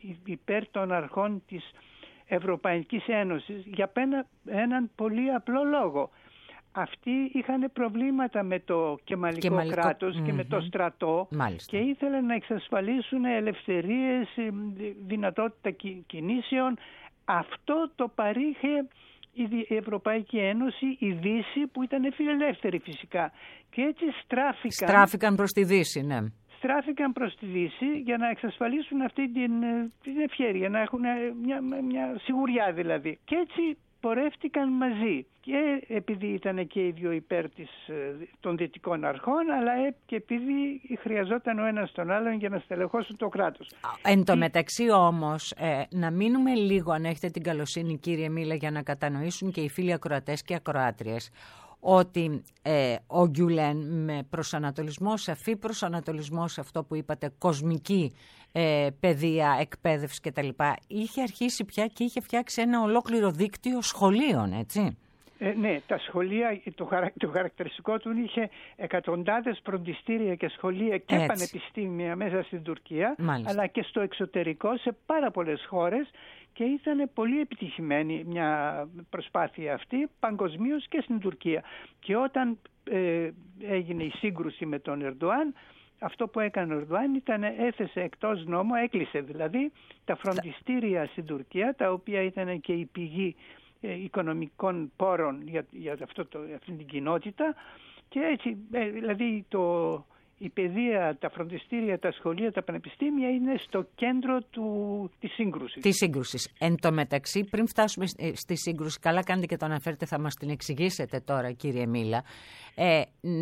υπέρ των αρχών της Ευρωπαϊκής Ένωσης, για έναν πολύ απλό λόγο. Αυτοί είχαν προβλήματα με το κεμαλικό, κεμαλικό κράτος mm-hmm. και με το στρατό. Μάλιστα. Και ήθελαν να εξασφαλίσουν ελευθερίες, δυνατότητα κινήσεων. Αυτό το παρήχε η Ευρωπαϊκή Ένωση, η Δύση που ήταν φιλελεύθερη φυσικά. Και έτσι στράφηκαν... Στράφηκαν προς τη Δύση, ναι. Στράφηκαν προς τη Δύση για να εξασφαλίσουν αυτή την, την ευχέρεια, να έχουν μια, μια σιγουριά δηλαδή. Και έτσι πορεύτηκαν μαζί. Και επειδή ήταν και οι δύο υπέρ της, των δυτικών αρχών, αλλά και επειδή χρειαζόταν ο ένας τον άλλον για να στελεχώσουν το κράτος. Εν τω μεταξύ όμως, ε, να μείνουμε λίγο, αν έχετε την καλοσύνη κύριε Μίλα, για να κατανοήσουν και οι φίλοι ακροατές και ακροάτριες, ότι ε, ο Γκιουλέν με προσανατολισμό, σαφή προσανατολισμό σε αυτό που είπατε, κοσμική ε, παιδεία, εκπαίδευση κτλ. Είχε αρχίσει πια και είχε φτιάξει ένα ολόκληρο δίκτυο σχολείων, έτσι. Ε, ναι, τα σχολεία, το, χαρα, το χαρακτηριστικό του είχε εκατοντάδες φροντιστήρια και σχολεία και έτσι. Πανεπιστήμια μέσα στην Τουρκία, μάλιστα. Αλλά και στο εξωτερικό σε πάρα πολλές χώρες και ήταν πολύ επιτυχημένη μια προσπάθεια αυτή παγκοσμίως και στην Τουρκία. Και όταν ε, έγινε η σύγκρουση με τον Ερντοάν, αυτό που έκανε ο Ερντοάν ήταν έθεσε εκτός νόμου, έκλεισε δηλαδή τα φροντιστήρια στην Τουρκία, τα οποία ήταν και η πηγή οικονομικών πόρων για, για αυτό το, αυτή την κοινότητα και έτσι δηλαδή το, η παιδεία, τα φροντιστήρια, τα σχολεία, τα πανεπιστήμια είναι στο κέντρο του, της σύγκρουσης. Της σύγκρουσης. Εν τω μεταξύ, πριν φτάσουμε στη σύγκρουση, καλά κάνετε και το αναφέρετε, θα μας την εξηγήσετε τώρα κύριε Μίλα. Ε,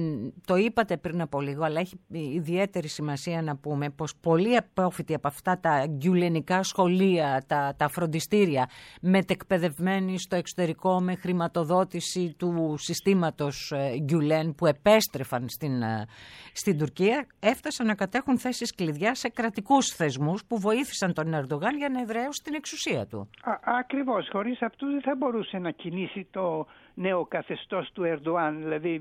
το είπατε πριν από λίγο, αλλά έχει ιδιαίτερη σημασία να πούμε πως πολλοί απόφοιτοι από αυτά τα γκιουλενικά σχολεία, τα, τα φροντιστήρια, μετεκπαιδευμένοι στο εξωτερικό με χρηματοδότηση του συστήματος Γκιουλέν που επέστρεφαν στην, στην Τουρκία, έφτασαν να κατέχουν θέσεις κλειδιά σε κρατικούς θεσμούς που βοήθησαν τον Ερντογάν για να εδραίωσει την εξουσία του. Α, ακριβώς. Χωρίς αυτού δεν θα μπορούσε να κινήσει το νέο καθεστώς του Ερντοάν, δηλαδή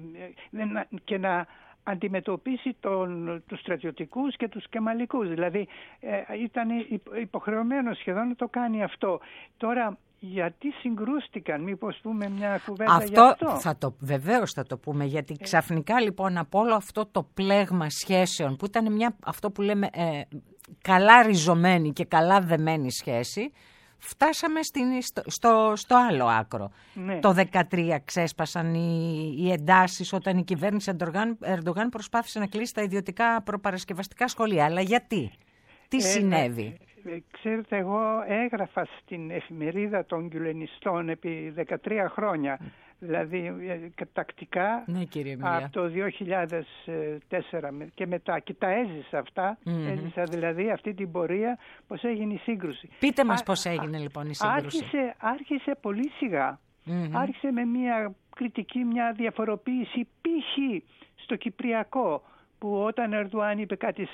και να αντιμετωπίσει τον, τους στρατιωτικούς και τους κεμαλικούς. Δηλαδή ε, ήταν υποχρεωμένο σχεδόν να το κάνει αυτό. Τώρα γιατί συγκρούστηκαν, μήπως πούμε μια κουβέντα αυτό, για αυτό. Θα το, βεβαίως θα το πούμε, γιατί ξαφνικά λοιπόν από όλο αυτό το πλέγμα σχέσεων που ήταν μια, αυτό που λέμε ε, καλά ριζωμένη και καλά δεμένη σχέση, φτάσαμε στην, στο, στο, στο άλλο άκρο. Ναι. Το δεκατρία ξέσπασαν οι, οι εντάσεις όταν η κυβέρνηση Ερντογάν, Ερντογάν προσπάθησε να κλείσει τα ιδιωτικά προπαρασκευαστικά σχολεία. Αλλά γιατί, τι ε, συνέβη. Ε, ξέρετε, εγώ έγραφα στην εφημερίδα των Γκιουλενιστών επί δεκατρία χρόνια. Δηλαδή τακτικά ναι, κύριε από το δύο χιλιάδες τέσσερα και μετά και τα έζησα αυτά, mm-hmm. έζησα δηλαδή αυτή την πορεία πως έγινε η σύγκρουση. Πείτε μας α, πώς έγινε α, λοιπόν η σύγκρουση. Άρχισε, άρχισε πολύ σιγά, mm-hmm. άρχισε με μια κριτική, μια διαφοροποίηση π.χ. στο Κυπριακό που όταν ο Ερντοάν είπε κάτι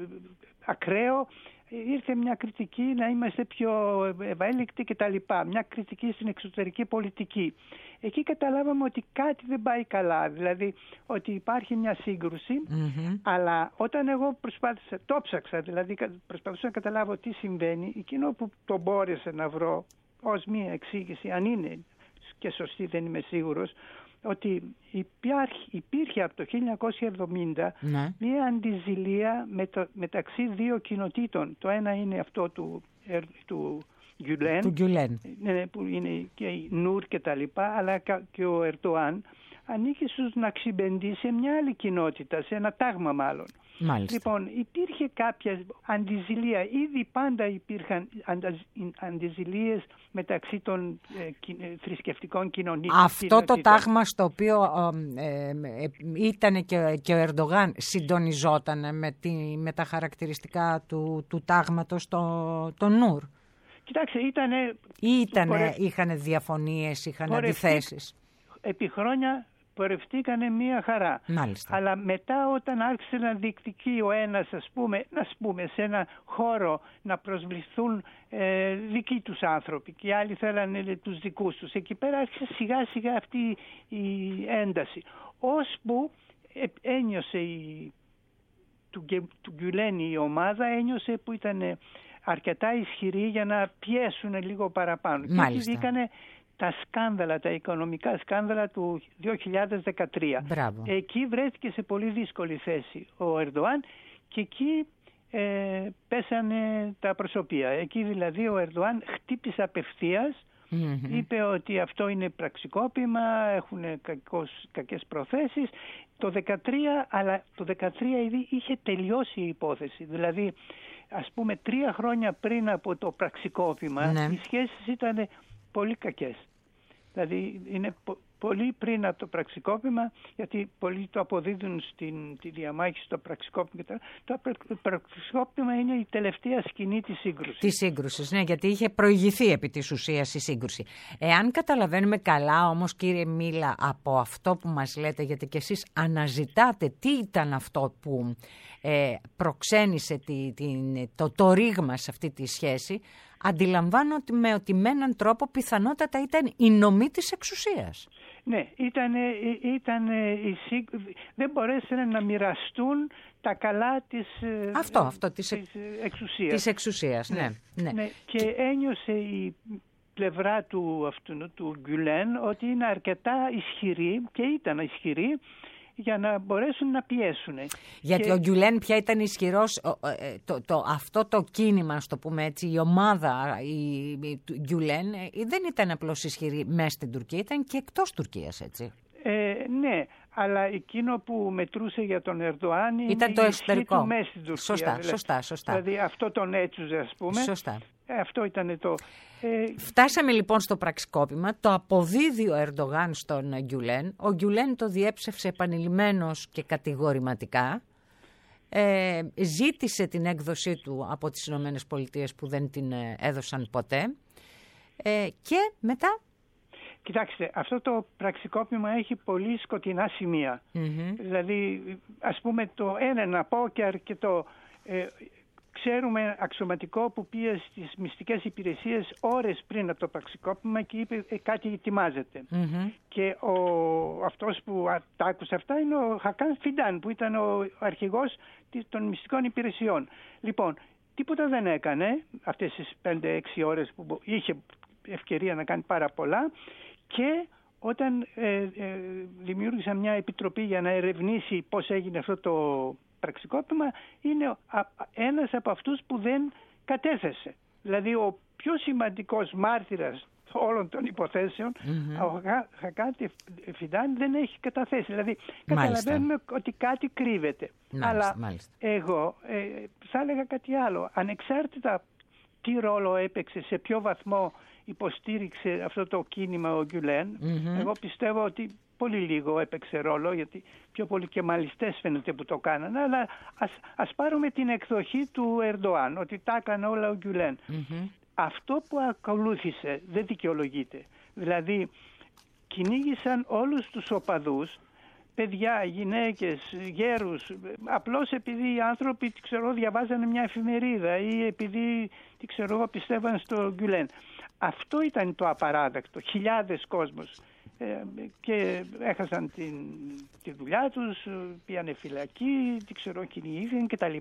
ακραίο ήρθε μια κριτική να είμαστε πιο ευέλικτοι κτλ. Μια κριτική στην εξωτερική πολιτική. Εκεί καταλάβαμε ότι κάτι δεν πάει καλά, δηλαδή ότι υπάρχει μια σύγκρουση, mm-hmm. αλλά όταν εγώ προσπάθησα, το ψάξα, δηλαδή προσπαθούσα να καταλάβω τι συμβαίνει, εκείνο που το μπόρεσα να βρω ως μια εξήγηση, αν είναι και σωστή δεν είμαι σίγουρος, ότι υπήρχε, υπήρχε από το χίλια εννιακόσια εβδομήντα ναι. μια αντιζηλία με το, μεταξύ δύο κοινοτήτων. Το ένα είναι αυτό του, του Γκιουλέν, του Γκιουλέν. που είναι και η Νούρ και τα λοιπά, αλλά και ο Ερντοάν. ανήκει στους Ναξιμπεντί, σε μια άλλη κοινότητα, σε ένα τάγμα μάλλον. Μάλιστα. Λοιπόν, υπήρχε κάποια αντιζηλία. Ήδη πάντα υπήρχαν αντιζηλίες μεταξύ των ε, θρησκευτικών κοινωνιών. Αυτό το τάγμα στο οποίο ε, ε, ήταν και, και ο Ερντογάν συντονιζόταν με, τη, με τα χαρακτηριστικά του, του τάγματος το, το Νούρ. Κοιτάξτε, ήτανε... Ήτανε, πορε... είχαν διαφωνίες, είχαν πορευτεί... αντιθέσεις. Επί χρόνια πορευτήκανε μία χαρά. Μάλιστα. Αλλά μετά όταν άρχισε να διεκδικεί ο ένας, ας πούμε, να πούμε, σε ένα χώρο να προσβληθούν ε, δικοί τους άνθρωποι και οι άλλοι θέλανε τους δικούς τους, εκεί πέρα άρχισε σιγά σιγά αυτή η ένταση. Ώσπου ένιωσε η, του, του Γκιουλέν η ομάδα, ένιωσε που ήταν αρκετά ισχυρή για να πιέσουν λίγο παραπάνω. Μάλιστα. Και βγήκανε τα σκάνδαλα, τα οικονομικά σκάνδαλα του δύο χιλιάδες δεκατρία. Μπράβο. Εκεί βρέθηκε σε πολύ δύσκολη θέση ο Ερντοάν και εκεί ε, πέσανε τα προσωπία. Εκεί δηλαδή ο Ερντοάν χτύπησε απευθείας, mm-hmm. είπε ότι αυτό είναι πραξικόπημα, έχουν κακός, κακές προθέσεις. Το δεκατρία, αλλά το δεκατρία ήδη είχε τελειώσει η υπόθεση. Δηλαδή, ας πούμε, τρία χρόνια πριν από το πραξικόπημα, ναι. οι σχέσεις ήταν πολύ κακές. Δηλαδή είναι πο- πολύ πριν από το πραξικόπημα, γιατί πολλοί το αποδίδουν στην τη διαμάχη στο πραξικόπημα. Το πραξικόπημα είναι η τελευταία σκηνή της σύγκρουσης. Της σύγκρουσης, ναι, γιατί είχε προηγηθεί επί της ουσίας η σύγκρουση. Εάν καταλαβαίνουμε καλά όμως, κύριε Μίλα, από αυτό που μας λέτε, γιατί και εσείς αναζητάτε τι ήταν αυτό που ε, προξένησε τη, τη, το, το ρήγμα σε αυτή τη σχέση, αντιλαμβάνω ότι με ότι με έναν τρόπο πιθανότατα ήταν η νομή της εξουσίας. Ναι, ήταν, ήταν, δεν μπορέσαν να μοιραστούν τα καλά της, αυτό, αυτό, της, της εξουσίας. Της εξουσίας, ναι. ναι. ναι. Και ένιωσε η πλευρά του, αυτού, του Γκιουλέν ότι είναι αρκετά ισχυρή και ήταν ισχυρή για να μπορέσουν να πιέσουν. Γιατί και... ο Γκιουλέν πια ήταν ισχυρός, το, το, αυτό το κίνημα, στο πούμε έτσι, η ομάδα η, η, του Γκιουλέν δεν ήταν απλώς ισχυρή μέσα στην Τουρκία, ήταν και εκτός Τουρκίας, έτσι. Ε, ναι, αλλά εκείνο που μετρούσε για τον Ερντοάν ήταν είναι το η εσωτερικό. Του μέσα στην Τουρκία. Σωστά, δηλαδή, σωστά, σωστά. Δηλαδή αυτό τον έτσουζε, ας πούμε. Σωστά. Ε, αυτό ήταν το... Ε... Φτάσαμε λοιπόν στο πραξικόπημα, το αποδίδει ο Ερντογάν στον Γκιουλέν. Ο Γκιουλέν το διέψευσε επανειλημμένος και κατηγορηματικά. Ε, ζήτησε την έκδοσή του από τις Ηνωμένες Πολιτείες που δεν την έδωσαν ποτέ. Ε, και μετά... Κοιτάξτε, αυτό το πραξικόπημα έχει πολύ σκοτεινά σημεία. Mm-hmm. Δηλαδή, ας πούμε, το ένα να πω και αρκετό... Ε, Ξέρουμε αξιωματικό που πήγε στις μυστικές υπηρεσίες ώρες πριν από το πραξικόπημα και είπε ε, κάτι ετοιμάζεται. Mm-hmm. Και ο, αυτός που τα άκουσε αυτά είναι ο Χακάν Φιντάν, που ήταν ο αρχηγός των μυστικών υπηρεσιών. Λοιπόν, τίποτα δεν έκανε αυτές τις πέντε έξι ώρες που είχε ευκαιρία να κάνει πάρα πολλά, και όταν ε, ε, δημιούργησαν μια επιτροπή για να ερευνήσει πώς έγινε αυτό το πραξικόπημα, είναι ένας από αυτούς που δεν κατέθεσε. Δηλαδή ο πιο σημαντικός μάρτυρας όλων των υποθέσεων, mm-hmm. ο Χακάν Φιντάν, δεν έχει καταθέσει. Δηλαδή καταλαβαίνουμε ότι κάτι κρύβεται. Μάλιστα, Αλλά μάλιστα. εγώ ε, θα έλεγα κάτι άλλο. Ανεξάρτητα τι ρόλο έπαιξε, σε ποιο βαθμό υποστήριξε αυτό το κίνημα ο Γκιουλέν, mm-hmm. εγώ πιστεύω ότι πολύ λίγο έπαιξε ρόλο, γιατί πιο πολύ και μαλιστές φαίνεται που το κάνανε, αλλά ας, ας πάρουμε την εκδοχή του Ερντοάν, ότι τα έκανε όλα ο Γκιουλέν. Mm-hmm. Αυτό που ακολούθησε δεν δικαιολογείται. Δηλαδή κυνήγησαν όλους τους οπαδούς, παιδιά, γυναίκες, γέρους, απλώς επειδή οι άνθρωποι, ξέρω, διαβάζανε μια εφημερίδα ή επειδή, τι ξέρω εγώ, πιστεύαν στο Γκιουλέν. Αυτό ήταν το απαράδεκτο. Χιλιάδες κόσμος ε, και έχασαν την, τη δουλειά τους, πήγανε φυλακή, τι ξέρω, κυνηγήθηκαν κτλ.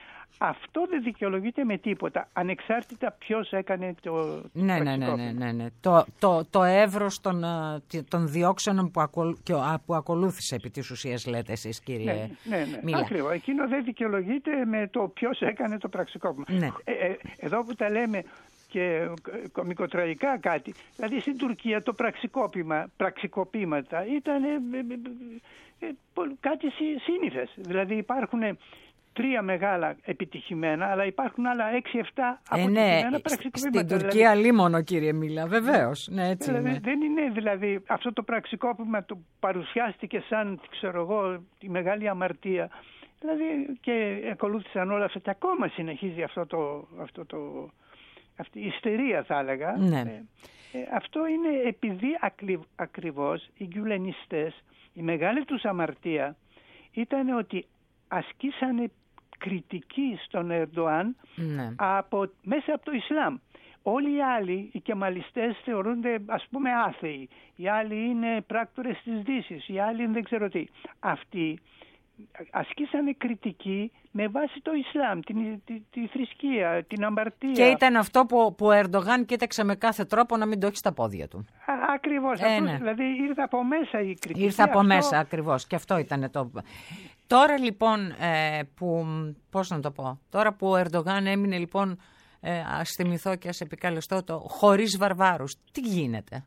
Αυτό δεν δικαιολογείται με τίποτα, ανεξάρτητα ποιος έκανε το ναι, ναι, ναι, ναι, ναι, ναι. Το, το, το εύρος των, των διώξεων που, ακολου, που ακολούθησε επί της ουσίας, λέτε εσείς, κύριε ναι, ναι, ναι. Μίλα. Ακριβώς. Εκείνο δεν δικαιολογείται με το ποιος έκανε το πραξικόπημα. Ναι. Ε, ε, εδώ που τα λέμε και κωμικοτραγικά κάτι. Δηλαδή στην Τουρκία το πραξικόπημα, πραξικοπήματα ήταν ε, ε, ε, κάτι σύνηθες. Δηλαδή υπάρχουν τρία μεγάλα επιτυχημένα, αλλά υπάρχουν άλλα έξι εφτά αποτυχημένα ε, ναι, πραξικοπήματα. Στην Τουρκία δηλαδή, λίμωνο, κύριε Μίλα, βεβαίως. Ναι, έτσι δηλαδή, είναι. Δεν είναι δηλαδή αυτό το πραξικόπημα το παρουσιάστηκε σαν, ξέρω εγώ, τη μεγάλη αμαρτία. Δηλαδή και ακολούθησαν όλα αυτά και ακόμα συνεχίζει αυτό το, αυτό το, αυτή η ιστερία θα έλεγα. Ναι. Ε, ε, αυτό είναι επειδή ακρι, ακριβώς οι γκιουλενιστές, η μεγάλη τους αμαρτία ήταν ότι ασκήσανε κριτική στον Ερντοάν ναι. από, μέσα από το Ισλάμ. Όλοι οι άλλοι, οι κεμαλιστές θεωρούνται ας πούμε άθεοι. Οι άλλοι είναι πράκτορες της Δύσης. Οι άλλοι δεν ξέρω τι. Αυτοί ασκήσανε κριτική με βάση το Ισλάμ, την, τη, τη θρησκεία, την αμαρτία. Και ήταν αυτό που, που ο Ερντογάν κοίταξε με κάθε τρόπο να μην το έχει στα πόδια του. Α, ακριβώς. Ε, αυτό, ναι. Δηλαδή ήρθε από μέσα η κριτική. Ήρθε από αυτό... μέσα ακριβώς και αυτό ήταν το... Τώρα λοιπόν ε, που, πώς να το πω, τώρα που ο Ερντογάν έμεινε λοιπόν, ε, ας θυμηθώ και ας επικαλεστώ το, χωρίς βαρβάρους, τι γίνεται?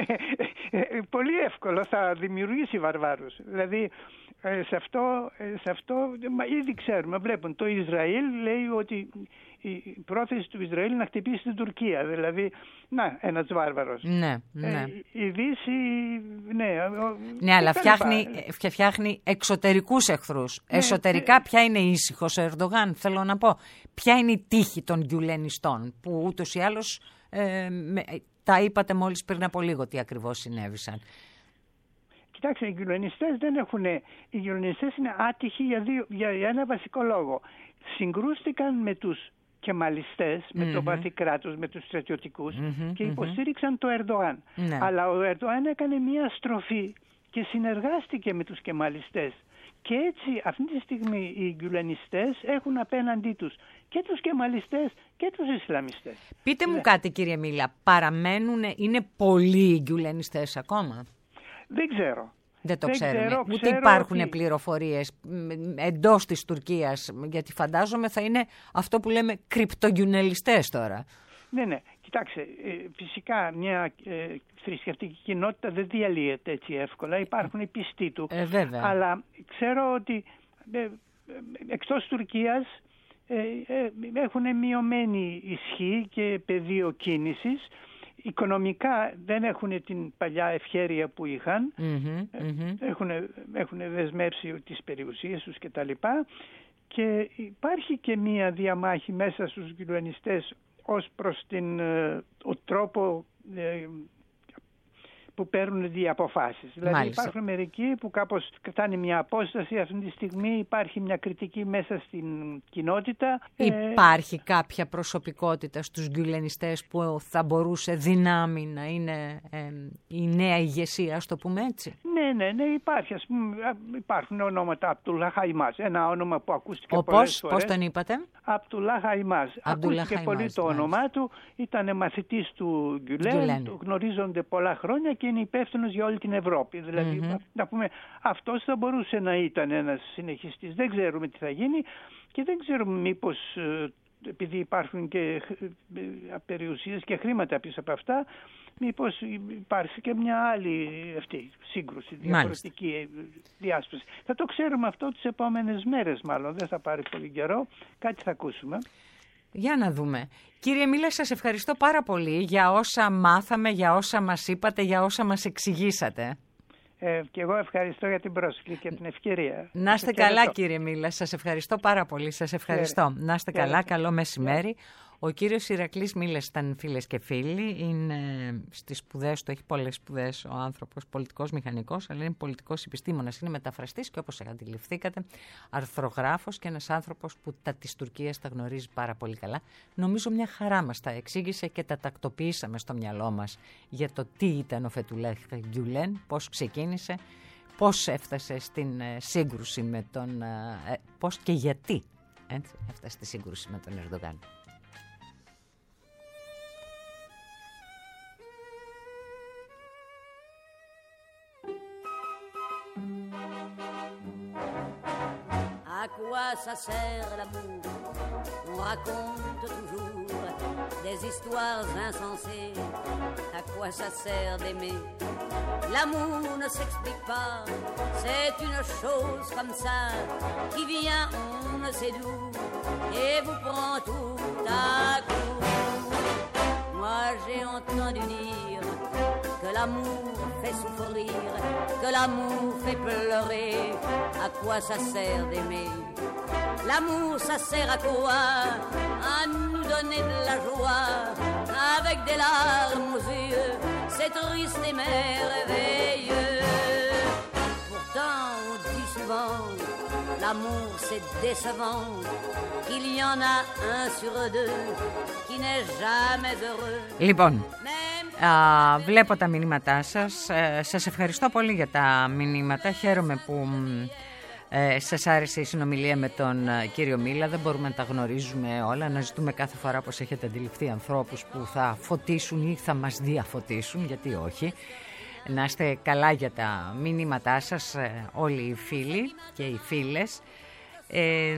Πολύ εύκολο, θα δημιουργήσει βαρβάρους. Δηλαδή σε αυτό, σε αυτό ήδη ξέρουμε, βλέπουν, το Ισραήλ λέει ότι η πρόθεση του Ισραήλ είναι να χτυπήσει την Τουρκία, δηλαδή, να, ένας βάρβαρος. Ναι, ναι. Ε, η Δύση, ναι. Ναι, αλλά φτιάχνει, φτιάχνει εξωτερικούς εχθρούς. Ναι, εσωτερικά ναι. Ποια είναι ήσυχος ο Ερντογάν, θέλω να πω. Ποια είναι η τύχη των γκιουλενιστών, που ούτως ή άλλως, ε, με, τα είπατε μόλις πριν από λίγο τι ακριβώς συνέβησαν. Κοιτάξτε, οι γκιουλενιστές δεν έχουν. Οι γκιουλενιστές είναι άτυχοι για, δύο, για ένα βασικό λόγο. Συγκρούστηκαν με τους κεμαλιστές, mm-hmm. με το βαθύ κράτος, με τους στρατιωτικούς mm-hmm, και υποστήριξαν mm-hmm. το Ερντοάν. Mm-hmm. Αλλά ο Ερντοάν έκανε μία στροφή και συνεργάστηκε με τους κεμαλιστές. Και έτσι αυτή τη στιγμή οι γκιουλενιστές έχουν απέναντί τους και τους κεμαλιστές και τους Ισλαμιστές. Πείτε μου κάτι, κύριε Μίλα, παραμένουν, είναι πολλοί οι γκιουλενιστές ακόμα? Δεν ξέρω. Δεν το δεν ξέρουμε. Ξέρω, Ούτε ξέρω υπάρχουν ότι... πληροφορίες εντός της Τουρκίας, γιατί φαντάζομαι θα είναι αυτό που λέμε κρυπτογκιουνελιστές τώρα. Ναι, ναι. Κοιτάξτε, φυσικά μια ε, θρησκευτική κοινότητα δεν διαλύεται έτσι εύκολα. Υπάρχουν οι πιστοί του. Ε, βέβαια. Αλλά ξέρω ότι ε, ε, εκτός Τουρκίας ε, ε, έχουν μειωμένη ισχύ και πεδίο κίνησης. Οικονομικά δεν έχουν την παλιά ευχέρεια που είχαν, mm-hmm, mm-hmm. Έχουν, έχουν δεσμεύσει τις περιουσίες τους και τα λοιπά, και υπάρχει και μία διαμάχη μέσα στους γκιουλενιστές ως προς την, ο τρόπο ε, που παίρνουν οι αποφάσεις. Δηλαδή Μάλιστα. Υπάρχουν μερικοί που κάπως κρατάνε μια απόσταση, αυτή τη στιγμή υπάρχει μια κριτική μέσα στην κοινότητα. Υπάρχει ε... κάποια προσωπικότητα στους γκιουλενιστές που θα μπορούσε δυνάμει να είναι ε, η νέα ηγεσία, ας το πούμε έτσι? Ναι, ναι, ναι, υπάρχει. Ας πούμε, υπάρχουν ονόματα. Αμπτουλάχ Χαϊμάς, ένα όνομα που ακούστηκε Ο πολλές πώς, φορές. Πώς τον είπατε? Αμπτουλάχ Χαϊμάς. Ακούστηκε πολύ το όνομά του. Ήταν μαθητής του Γκιουλέν, το γνωρίζονται πολλά χρόνια και είναι υπεύθυνος για όλη την Ευρώπη. Δηλαδή, mm-hmm. να πούμε, αυτός θα μπορούσε να ήταν ένας συνεχιστής. Δεν ξέρουμε τι θα γίνει και δεν ξέρουμε μήπως, επειδή υπάρχουν και περιουσίες και χρήματα πίσω από αυτά, μήπως υπάρχει και μια άλλη αυτή σύγκρουση, διαφορετική Μάλιστα. διάσπαση. Θα το ξέρουμε αυτό τις επόμενες μέρες μάλλον, δεν θα πάρει πολύ καιρό, κάτι θα ακούσουμε. Για να δούμε. Κύριε Μίλα, σας ευχαριστώ πάρα πολύ για όσα μάθαμε, για όσα μας είπατε, για όσα μας εξηγήσατε. Ε, και εγώ ευχαριστώ για την πρόσκληση και την ευκαιρία. Να είστε καλά, κύριε Μίλα, σας ευχαριστώ πάρα πολύ. Σας ευχαριστώ. Κύριε. Να είστε Κύριε. καλά, καλό μεσημέρι. Κύριε. Ο κύριος Ηρακλής Μίλας ήταν, φίλες και φίλοι, είναι στις σπουδές του, έχει πολλές σπουδές ο άνθρωπος, πολιτικός μηχανικός, αλλά είναι πολιτικός επιστήμονας, είναι μεταφραστής και όπως αντιληφθήκατε αρθρογράφος και ένας άνθρωπος που τα της Τουρκίας τα γνωρίζει πάρα πολύ καλά. Νομίζω μια χαρά μας τα εξήγησε και τα τακτοποιήσαμε στο μυαλό μας για το τι ήταν ο Φετουλάχ Γκιουλέν, πώς ξεκίνησε, πώς έφτασε στην σύγκρουση με τον, ε, πώς και γιατί έτσι, έφτασε στη σύγκρουση με τον Ερντογάν. À quoi ça sert l'amour? On raconte toujours des ces histoires insensées. À quoi ça sert d'aimer? L'amour ne s'explique pas, c'est une chose comme ça qui vient on ne sait d'où et vous prend tout à coup. Moi j'ai entendu dire que l'amour fait souffrir, que l'amour fait pleurer. À quoi ça sert d'aimer? L'amour, ça sert à quoi? À nous donner de la joie, avec des larmes aux yeux, c'est triste et merveilleux. Pourtant, on dit souvent, l'amour c'est décevant, qu'il y en a un sur deux qui n'est jamais heureux. Λοιπόν, α, βλέπω τα μηνύματά σας. Ε, σας ευχαριστώ πολύ για τα μηνύματα. Χαίρομαι που ε, σας άρεσε η συνομιλία με τον ε, κύριο Μίλα. Δεν μπορούμε να τα γνωρίζουμε όλα. Να ζητούμε κάθε φορά πως έχετε αντιληφθεί ανθρώπους που θα φωτίσουν ή θα μας διαφωτίσουν. Γιατί όχι. Να είστε καλά για τα μηνύματά σας ε, όλοι οι φίλοι και οι φίλες. Ε,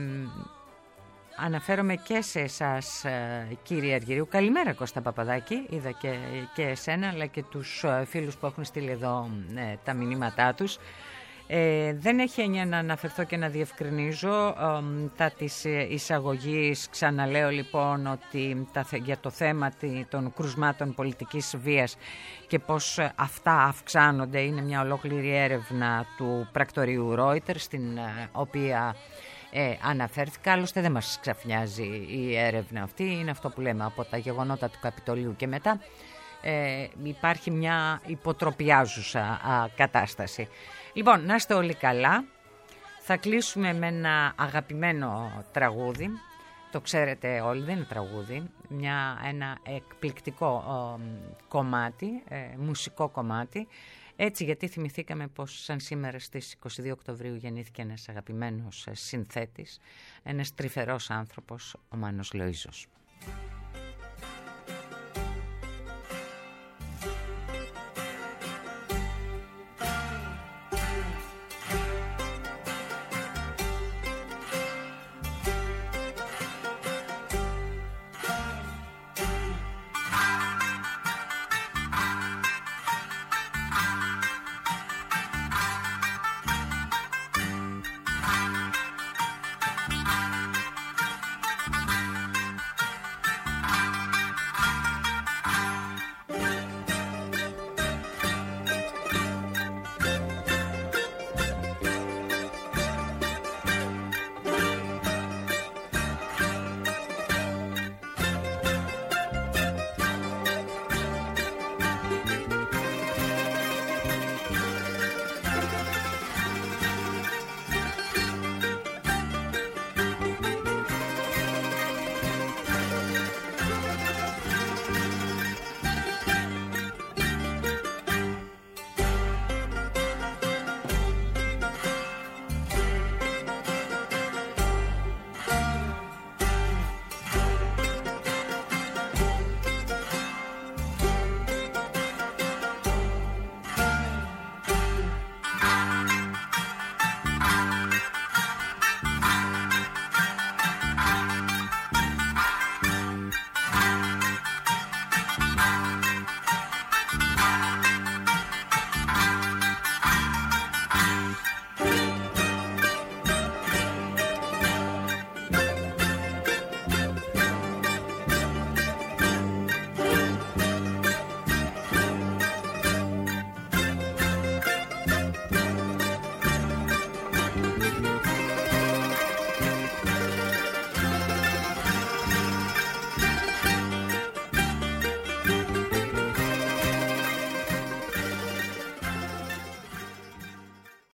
Αναφέρομαι και σε εσάς, κύριε Αργυρίου. Καλημέρα, Κώστα Παπαδάκη. Είδα και, και εσένα, αλλά και τους φίλους που έχουν στείλει εδώ ε, τα μηνύματά τους. Ε, δεν έχει έννοια να αναφερθώ και να διευκρινίζω ε, τα της εισαγωγής. Ξαναλέω λοιπόν ότι τα, για το θέμα των κρουσμάτων πολιτικής βίας και πως αυτά αυξάνονται είναι μια ολόκληρη έρευνα του πρακτορείου Reuters, στην ε, οποία Ε, αναφέρθηκα. Άλλωστε δεν μας ξαφνιάζει η έρευνα αυτή. Είναι αυτό που λέμε, από τα γεγονότα του Καπιτολίου και μετά ε, υπάρχει μια υποτροπιάζουσα α, κατάσταση. Λοιπόν, να είστε όλοι καλά. Θα κλείσουμε με ένα αγαπημένο τραγούδι. Το ξέρετε όλοι, δεν είναι τραγούδι. Μια, ένα εκπληκτικό ε, κομμάτι, ε, μουσικό κομμάτι. Έτσι, γιατί θυμηθήκαμε πως σαν σήμερα στις είκοσι δύο Οκτωβρίου γεννήθηκε ένας αγαπημένος συνθέτης, ένας τρυφερός άνθρωπος, ο Μάνος Λοΐζος.